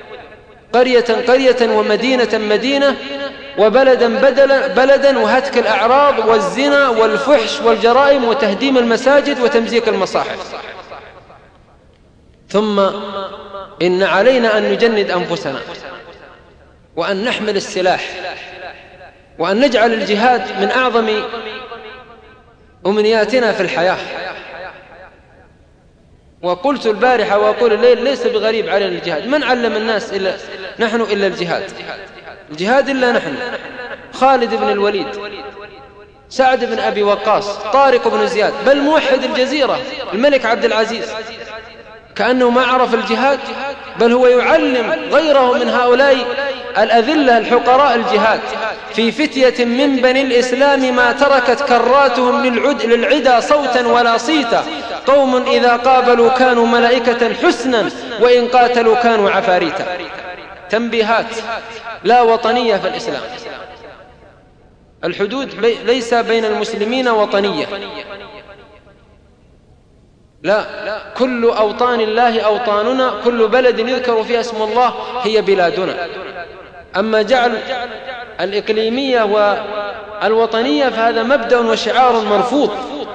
قرية قرية ومدينة مدينة وبلدا بدلا بلدا، وهتك الأعراض والزنا والفحش والجرائم وتهديم المساجد وتمزيق المصاحف. ثم إن علينا أن نجند أنفسنا وأن نحمل السلاح وأن نجعل الجهاد من أعظم أمنياتنا في الحياة. وقلت البارحة وأقول الليل ليس بغريب علينا الجهاد. من علم الناس إلا نحن إلا الجهاد؟ الجهاد إلا نحن. خالد بن الوليد، سعد بن أبي وقاص، طارق بن زياد، بل موحد الجزيرة الملك عبد العزيز كأنه ما عرف الجهاد، بل هو يعلم غيره من هؤلاء الأذلة الحقراء الجهاد. في فتية من بني الإسلام ما تركت كراتهم للعد للعدا صوتا ولا صيتا، قوم إذا قابلوا كانوا ملائكة حسنا وإن قاتلوا كانوا عفاريتا. تنبيهات: لا وطنية في الإسلام. الحدود بي ليس بين المسلمين وطنية، لا، كل أوطان الله أوطاننا، كل بلد يذكر فيها اسم الله هي بلادنا. أما جعل الإقليمية والوطنية فهذا مبدأ وشعار مرفوض،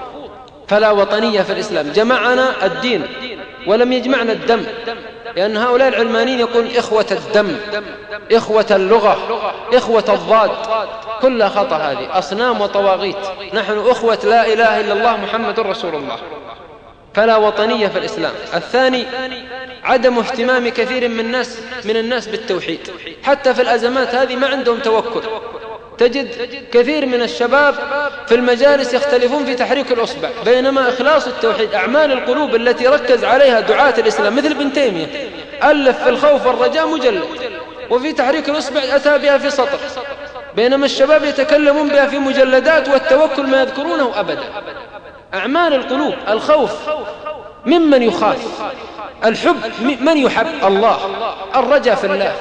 فلا وطنية في الإسلام. جمعنا الدين ولم يجمعنا الدم، لأن هؤلاء العلمانيين يقول إخوة الدم، إخوة اللغة، إخوة الضاد، كلها خطأ. هذه أصنام وطواغيت. نحن أخوة لا إله إلا الله محمد رسول الله، فلا وطنية في الإسلام. الثاني عدم اهتمام كثير من الناس من الناس بالتوحيد، حتى في الأزمات هذه ما عندهم توكل. تجد كثير من الشباب في المجالس يختلفون في تحريك الأصبع، بينما إخلاص التوحيد، أعمال القلوب التي ركز عليها دعاة الإسلام مثل ابن تيمية، ألف في الخوف والرجاء مجلد، وفي تحريك الأصبع أتى بها في سطر، بينما الشباب يتكلمون بها في مجلدات، والتوكل ما يذكرونه أبدا. أعمال القلوب، الخوف ممن يخاف، الحب من يحب الله، الرجاء في الله،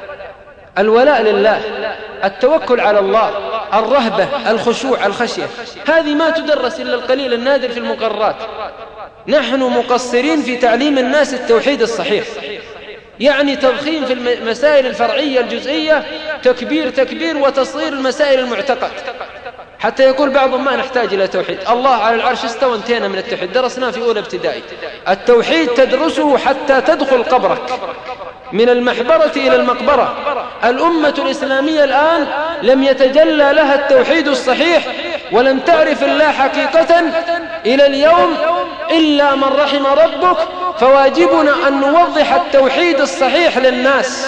الولاء لله، التوكل على الله، الرهبة، الخشوع، الخشية. هذه ما تدرس إلا القليل النادر في المقررات. نحن مقصرين في تعليم الناس التوحيد الصحيح، يعني تضخيم في المسائل الفرعية الجزئية، تكبير تكبير وتصغير المسائل المعتقد، حتى يقول بعضهم ما نحتاج إلى توحيد. الله على العرش استوى، انتهينا من التوحيد، درسناه في أولى ابتدائي. التوحيد تدرسه حتى تدخل قبرك، من المحبرة إلى المقبرة. الأمة الإسلامية الآن لم يتجلى لها التوحيد الصحيح، ولم تعرف الله حقيقة إلى اليوم إلا من رحم ربك. فواجبنا أن نوضح التوحيد الصحيح للناس،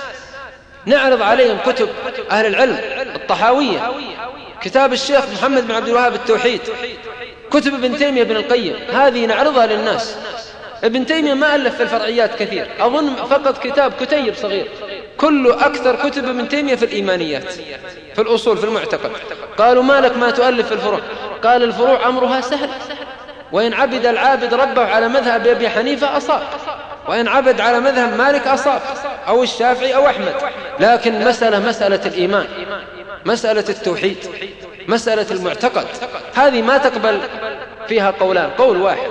نعرض عليهم كتب أهل العلم، الطحاوية، كتاب الشيخ محمد بن عبد الوهاب التوحيد، كتب ابن تيمية بن القيم، هذه نعرضها للناس. ابن تيمية ما ألف في الفرعيات كثير، أظن فقط كتاب كتيب صغير، كله أكثر كتب ابن تيمية في الإيمانيات، في الأصول، في المعتقد. قالوا ما لك ما تؤلف في الفروع؟ قال الفروع أمرها سهل، وإن عبد العابد ربه على مذهب أبي حنيفة أصاب، وإن عبد على مذهب مالك أصاب، أو الشافعي أو أحمد. لكن مسألة مسألة الإيمان، مسألة التوحيد، مسألة المعتقد، هذه ما تقبل فيها قولان، قول واحد.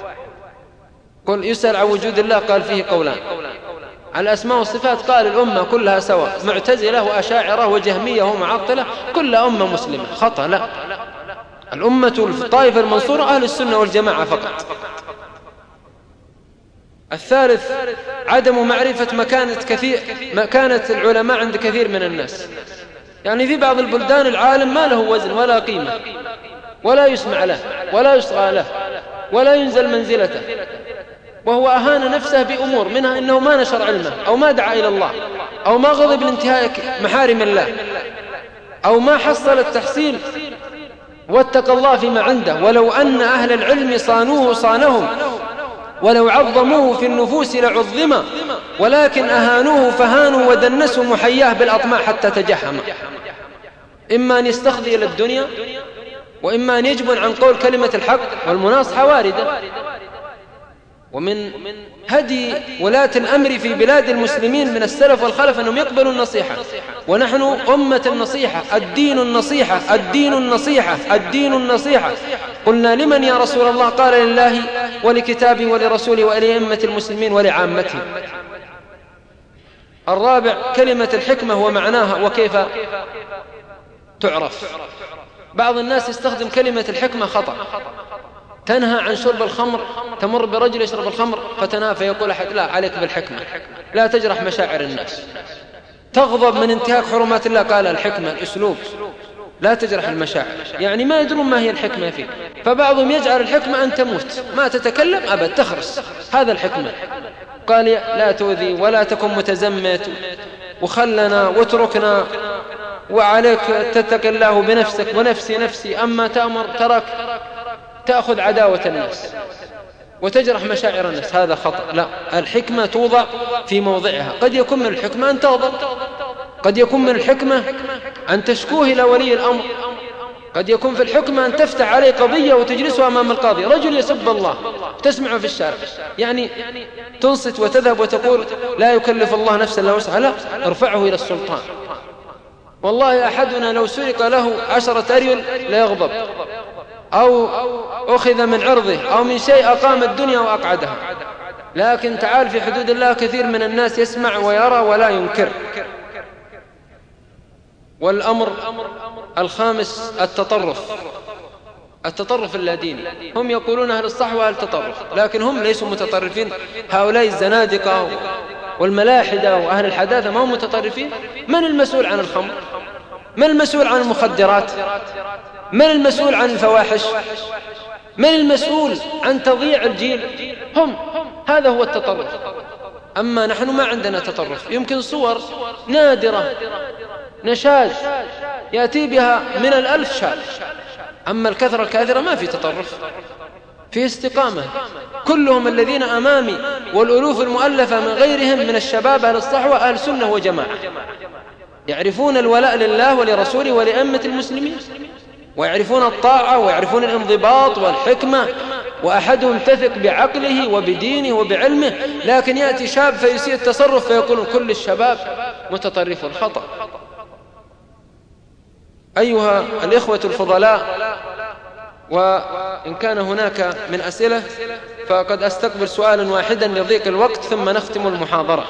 قل يسأل عن وجود الله قال فيه قولان، عن الأسماء والصفات قال الأمة كلها سواء، معتزلة وأشاعرة وجهمية ومعطلة، كل أمة مسلمة. خطأ، لا، الأمة الطائفة المنصورة أهل السنة والجماعة فقط. الثالث عدم معرفة مكانة كثير مكانة العلماء عند كثير من الناس. يعني في بعض البلدان العالم ما له وزن ولا قيمة، ولا يسمع له ولا يصغى له ولا ينزل منزلته، وهو أهان نفسه بأمور منها إنه ما نشر علمه، أو ما دعا إلى الله، أو ما غضب لانتهاء محارم الله، أو ما حصل التحصيل واتقى الله فيما عنده. ولو أن أهل العلم صانوه صانهم، ولو عظموه في النفوس لعظم، ولكن أهانوه فهانوا ودنسوا محياه بالأطماع حتى تجهم. إما أن يستخذي إلى الدنيا، وإما أن يجبن عن قول كلمة الحق، والمناصحة واردة. ومن هدي ولاة الأمر في بلاد المسلمين من السلف والخلف أنهم يقبلوا النصيحة، ونحن أمة النصيحة، الدين النصيحة، الدين النصيحة، الدين النصيحة. قلنا لمن يا رسول الله؟ قال لله ولكتابه ولرسوله ولأئمة المسلمين ولعامتهم. الرابع كلمة الحكمة ومعناها وكيف تعرف. بعض الناس يستخدم كلمة الحكمة خطأ، تنهى عن شرب الخمر، تمر برجل يشرب الخمر فتنهى، فيقول أحد لا عليك بالحكمة، لا تجرح مشاعر الناس. تغضب من انتهاك حرمات الله، قال الحكمة الأسلوب، لا تجرح المشاعر، يعني ما يدرون ما هي الحكمة فيه. فبعضهم يجعل الحكمة أن تموت، ما تتكلم أبد، تخرس، هذا الحكمة. قال لا تؤذي ولا تكن متزمت وخلنا واتركنا، وعليك تتق الله بنفسك ونفسي نفسي، أما تأمر ترك، تأخذ عداوة الناس وتجرح مشاعر الناس، هذا خطأ. لا، الحكمة توضع في موضعها. قد يكون من الحكمة أن تغضب، قد يكون من الحكمة أن تشكوه إلى ولي الأمر، قد يكون في الحكمة أن تفتح عليه قضية وتجلسه أمام القاضي. رجل يسب الله تسمعه في الشارع، يعني تنصت وتذهب وتقول لا يكلف الله نفسا إلا وسعها؟ لا، ارفعه إلى السلطان. والله أحدنا لو سرق له عشرة أريل لا يغضب، أو أخذ من عرضه أو من شيء أقام الدنيا وأقعدها. لكن تعال في حدود الله كثير من الناس يسمع ويرى ولا ينكر. والأمر الخامس التطرف، التطرف اللاديني. هم يقولون أهل الصحوة أهل التطرف، لكن هم ليسوا متطرفين. هؤلاء الزنادقة والملاحدة وأهل الحداثة ما هم متطرفين. من المسؤول عن الخمر؟ من المسؤول عن المخدرات؟ من المسؤول عن الفواحش؟ من المسؤول عن تضييع الجيل؟ هم. هذا هو التطرف. أما نحن ما عندنا تطرف. يمكن صور نادرة، نشاز يأتي بها من الألف شاب، أما الكثرة الكاثرة ما في تطرف، في استقامة. كلهم الذين أمامي والألوف المؤلفة من غيرهم من الشباب أهل الصحوة أهل سنة وجماعة، يعرفون الولاء لله ولرسوله ولأئمة المسلمين، ويعرفون الطاعة ويعرفون الانضباط والحكمة، وأحدهم تثق بعقله وبدينه وبعلمه. لكن يأتي شاب فيسيء التصرف فيقول كل الشباب متطرف. الخطأ. أيها الإخوة الفضلاء، وإن كان هناك من أسئلة فقد أستقبل سؤالا واحدا لضيق الوقت ثم نختم المحاضرة.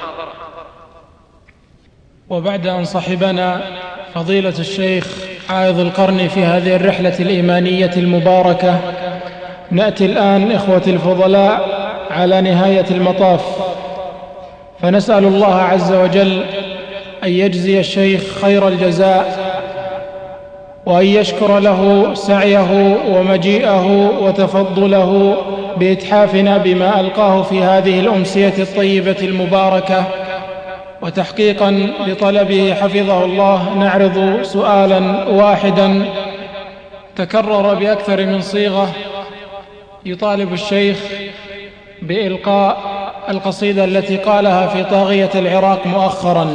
وبعد أن صحبنا فضيلة الشيخ عائض القرني في هذه الرحلة الإيمانية المباركة، نأتي الآن إخوتي الفضلاء على نهاية المطاف، فنسأل الله عز وجل أن يجزي الشيخ خير الجزاء، وأن يشكر له سعيه ومجيئه وتفضله بإتحافنا بما ألقاه في هذه الأمسية الطيبة المباركة. وتحقيقا لطلبه حفظه الله نعرض سؤالا واحدا تكرر بأكثر من صيغة، يطالب الشيخ بإلقاء القصيدة التي قالها في طاغية العراق مؤخرا.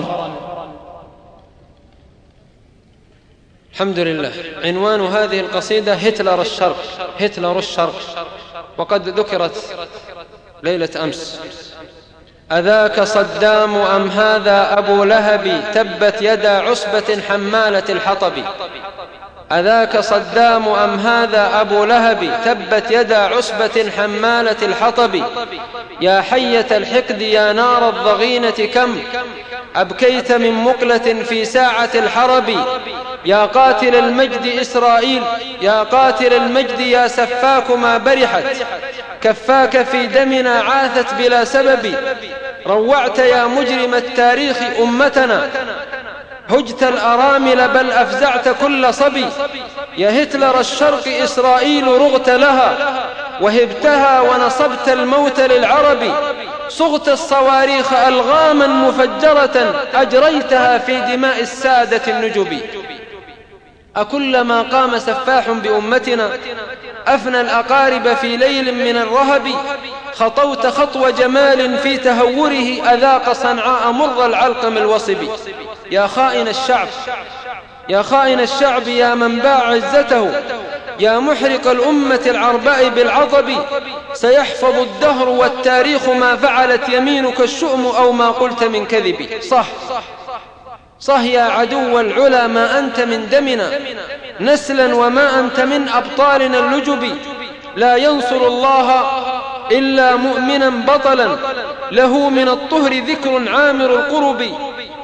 الحمد لله. عنوان هذه القصيدة هتلر الشرق، هتلر الشرق، وقد ذكرت ليلة أمس. أذاك صدام أم هذا أبو لهب، تبت يدا عصبة حمالة الحطب. أذاك صدام أم هذا أبو لهب، تبت يدا عصبة حمالة الحطب. يا حية الحقد يا نار الضغينة، كم أبكيت من مقلة في ساعة الحرب. يا قاتل المجد إسرائيل، يا قاتل المجد يا سفاك ما برحت كفاك في دمنا عاثت بلا سبب. روعت يا مجرم التاريخ أمتنا، هجت الأرامل بل أفزعت كل صبي. يا هتلر الشرق إسرائيل رغت لها، وهبتها ونصبت الموت للعرب. صغت الصواريخ ألغاما مفجرة، أجريتها في دماء السادة النجب. أكلما قام سفاح بأمتنا أفنى الأقارب في ليل من الرهب. خطوت خطو جمال في تهوره، أذاق صنعاء مر العلقم الوصب. يا خائن الشعب، يا خائن الشعب، يا من باع عزته، يا محرق الأمة العرباء بالعضب. سيحفظ الدهر والتاريخ ما فعلت يمينك الشؤم أو ما قلت من كذب. صح صح يا عدو العلا، ما أنت من دمنا نسلا، وما أنت من أبطالنا اللجب. لا ينصر الله إلا مؤمنا بطلا، له من الطهر ذكر عامر القرب.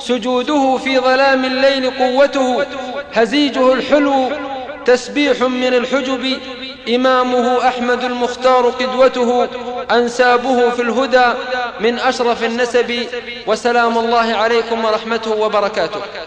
سجوده في ظلام الليل قوته، هزيجه الحلو تسبيح من الحجب، إمامه أحمد المختار قدوته، أنسابه في الهدى من أشرف النسب. وسلام الله عليكم ورحمته وبركاته.